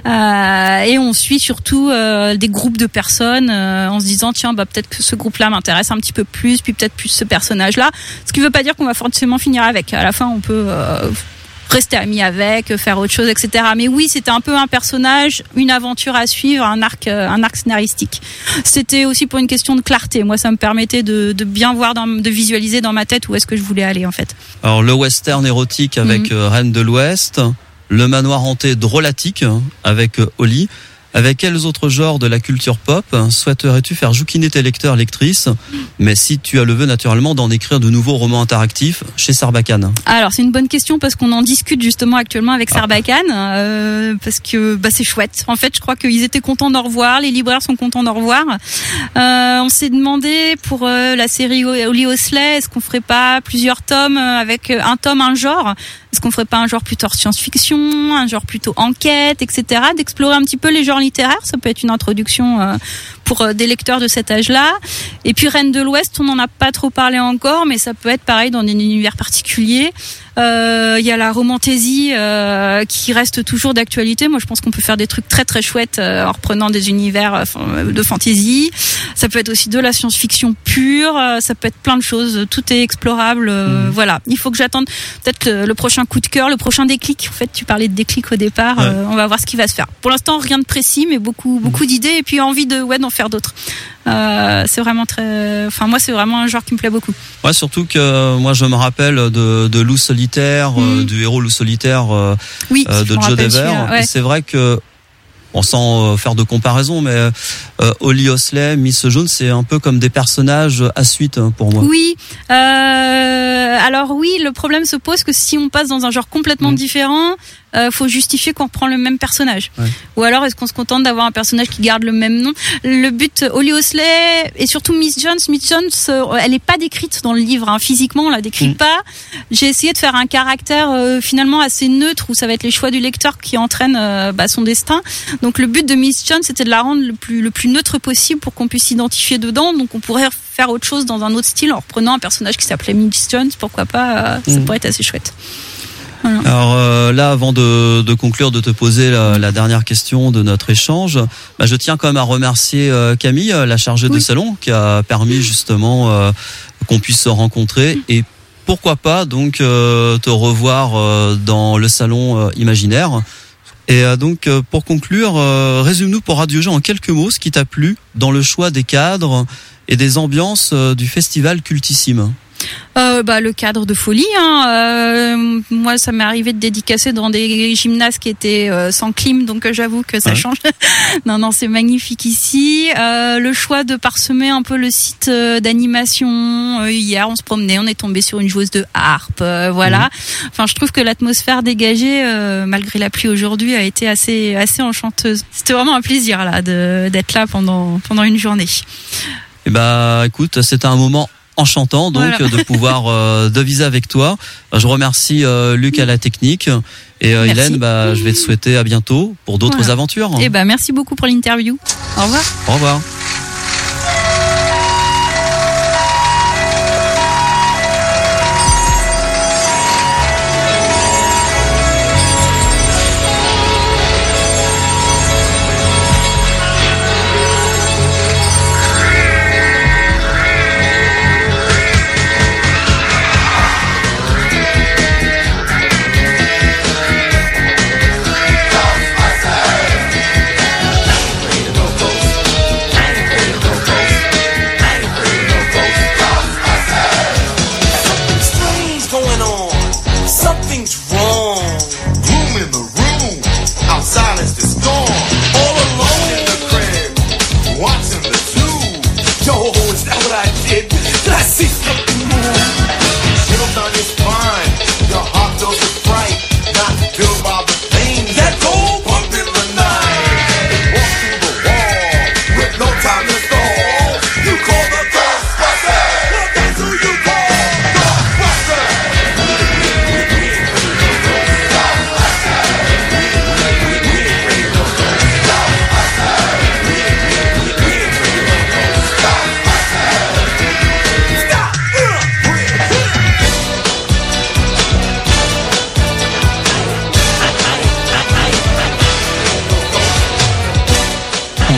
Speaker 11: Et on suit surtout des groupes de personnes en se disant tiens, peut-être que ce groupe-là m'intéresse un petit peu plus, puis peut-être plus ce personnage-là. Ce qui veut pas dire qu'on va forcément finir avec. À la fin, on peut rester amis avec, faire autre chose, etc. Mais oui, c'était un peu un personnage, une aventure à suivre, un arc scénaristique. C'était aussi pour une question de clarté. Moi, ça me permettait de bien voir, de visualiser dans ma tête où est-ce que je voulais aller, en fait.
Speaker 7: Alors, le western érotique avec Reine de l'Ouest, le manoir hanté drôlatique avec Holly. Avec quels autres genres de la culture pop souhaiterais-tu faire jouquiner tes lecteurs, lectrices, mais si tu as le vœu naturellement d'en écrire de nouveaux romans interactifs chez Sarbacane? Alors, c'est une bonne question parce qu'on en discute justement actuellement avec Sarbacane, parce que c'est chouette. En fait, je crois qu'ils étaient contents d'en revoir, les libraires sont contents d'en revoir. On s'est demandé pour la série Holly Osley, est-ce qu'on ferait pas plusieurs tomes avec un tome, un genre? Est-ce qu'on ferait pas un genre plutôt science-fiction, un genre plutôt enquête, etc. D'explorer un petit peu les genres littéraires, ça peut être une introduction pour des lecteurs de cet âge-là. Et puis Reine de l'Ouest, on n'en a pas trop parlé encore, mais ça peut être pareil dans un univers particulier. Il y a la romantaisie qui reste toujours d'actualité. Moi, je pense qu'on peut faire des trucs très très chouettes en reprenant des univers de fantasy. Ça peut être aussi de la science-fiction pure. Ça peut être plein de choses. Tout est explorable. Voilà. Il faut que j'attende peut-être le prochain coup de cœur, le prochain déclic. En fait, tu parlais de déclic au départ. On va voir ce qui va se faire. Pour l'instant, rien de précis, mais beaucoup d'idées et puis envie d'en faire d'autres. C'est vraiment très. Enfin, moi, c'est vraiment un genre qui me plaît beaucoup. Ouais, surtout que moi, je me rappelle de Loup solitaire, du héros Loup solitaire de Joe Dever. Ouais. Et c'est vrai que, sans faire de comparaison, mais Holly Osley, Miss Jones, c'est un peu comme des personnages à suite pour moi.
Speaker 11: Oui. Alors oui, le problème se pose que si on passe dans un genre complètement différent, faut justifier qu'on reprend le même personnage. Ouais. Ou alors est-ce qu'on se contente d'avoir un personnage qui garde le même nom? Le but, Holly Osley et surtout Miss Jones, elle est pas décrite dans le livre, hein. Physiquement, on la décrit pas. J'ai essayé de faire un caractère finalement assez neutre où ça va être les choix du lecteur qui entraînent son destin. Donc le but de Miss Jones, c'était de la rendre le plus neutre possible pour qu'on puisse s'identifier dedans. Donc on pourrait faire autre chose dans un autre style en reprenant un personnage qui s'appelait Miss Jones, pourquoi pas, ça pourrait être assez chouette. Voilà.
Speaker 7: Alors là, avant de conclure, de te poser la dernière question de notre échange, je tiens quand même à remercier Camille, la chargée de salon, qui a permis justement qu'on puisse se rencontrer et pourquoi pas donc te revoir dans le salon imaginaire. Et donc pour conclure, résume-nous pour Radio G en quelques mots ce qui t'a plu dans le choix des cadres et des ambiances du festival cultissime.
Speaker 11: Le cadre de folie, hein. Moi, ça m'est arrivé de dédicacer dans des gymnases qui étaient sans clim, donc j'avoue que ça change. Non, c'est magnifique ici. Le choix de parsemer un peu le site d'animation. Hier, on se promenait, on est tombé sur une joueuse de harpe, voilà. Enfin, je trouve que l'atmosphère dégagée, malgré la pluie aujourd'hui, a été assez enchanteuse. C'était vraiment un plaisir là d'être là pendant une journée.
Speaker 7: Et écoute, c'était un moment enchantant donc de pouvoir deviser avec toi. Je remercie Luc à la technique et Hélène, je vais te souhaiter à bientôt pour d'autres aventures.
Speaker 11: Et merci beaucoup pour l'interview. Au revoir.
Speaker 7: Au revoir.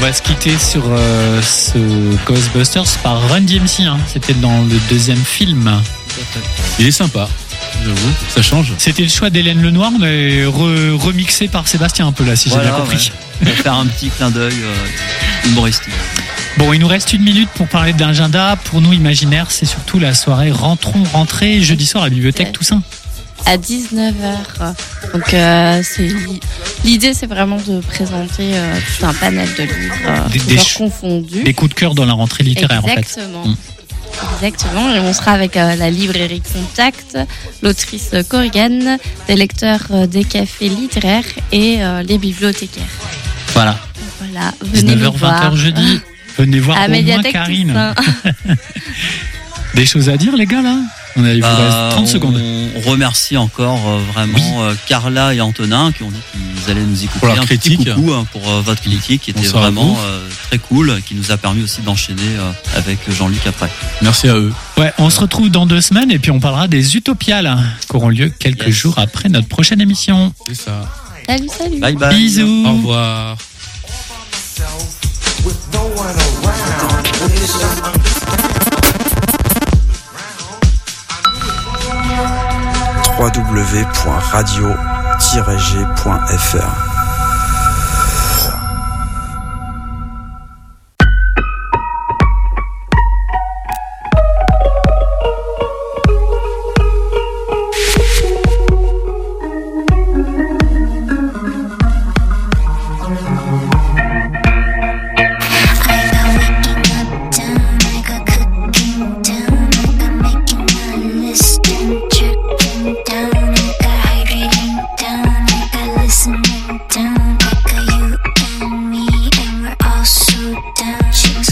Speaker 4: va se quitter sur ce Ghostbusters par Run DMC. Hein. C'était dans le deuxième film.
Speaker 6: Il est sympa, j'avoue, ça change.
Speaker 4: C'était le choix d'Hélène Lenoir, mais remixé par Sébastien un peu là, si j'ai bien compris.
Speaker 7: Ouais. Pour faire un petit clin d'œil humoristique.
Speaker 4: Bon, il nous reste 1 minute pour parler d'agenda. Pour nous, Imaginaire, c'est surtout la soirée rentrée jeudi soir à la bibliothèque Toussaint.
Speaker 5: À 19h. Donc, l'idée, c'est vraiment de présenter tout un panel de livres,
Speaker 4: des
Speaker 5: confondus.
Speaker 4: Des coups de cœur dans la rentrée littéraire,
Speaker 5: Exactement.
Speaker 4: en fait.
Speaker 5: Exactement. Et on sera avec la librairie Contact, l'autrice Corrigan, des lecteurs des cafés littéraires et les bibliothécaires.
Speaker 4: Voilà.
Speaker 5: Venez
Speaker 4: 19h, 20h jeudi. Venez voir
Speaker 5: à
Speaker 4: au moins
Speaker 5: Médiathèque
Speaker 4: Karine. Des choses à dire, les gars, là? On a 30 secondes.
Speaker 7: On remercie encore vraiment Carla et Antonin qui ont dit qu'ils allaient nous écouter.
Speaker 6: Pour leur critique.
Speaker 7: Petit coucou pour votre critique qui était
Speaker 6: Bonsoir
Speaker 7: vraiment très cool, qui nous a permis aussi d'enchaîner avec Jean-Luc après.
Speaker 6: Merci à eux.
Speaker 4: Ouais, on se retrouve dans 2 semaines et puis on parlera des Utopiales qui auront lieu quelques jours après notre prochaine émission.
Speaker 6: C'est ça.
Speaker 5: Salut.
Speaker 7: Bye bye.
Speaker 4: Bisous.
Speaker 6: Au revoir.
Speaker 12: www.radio-g.fr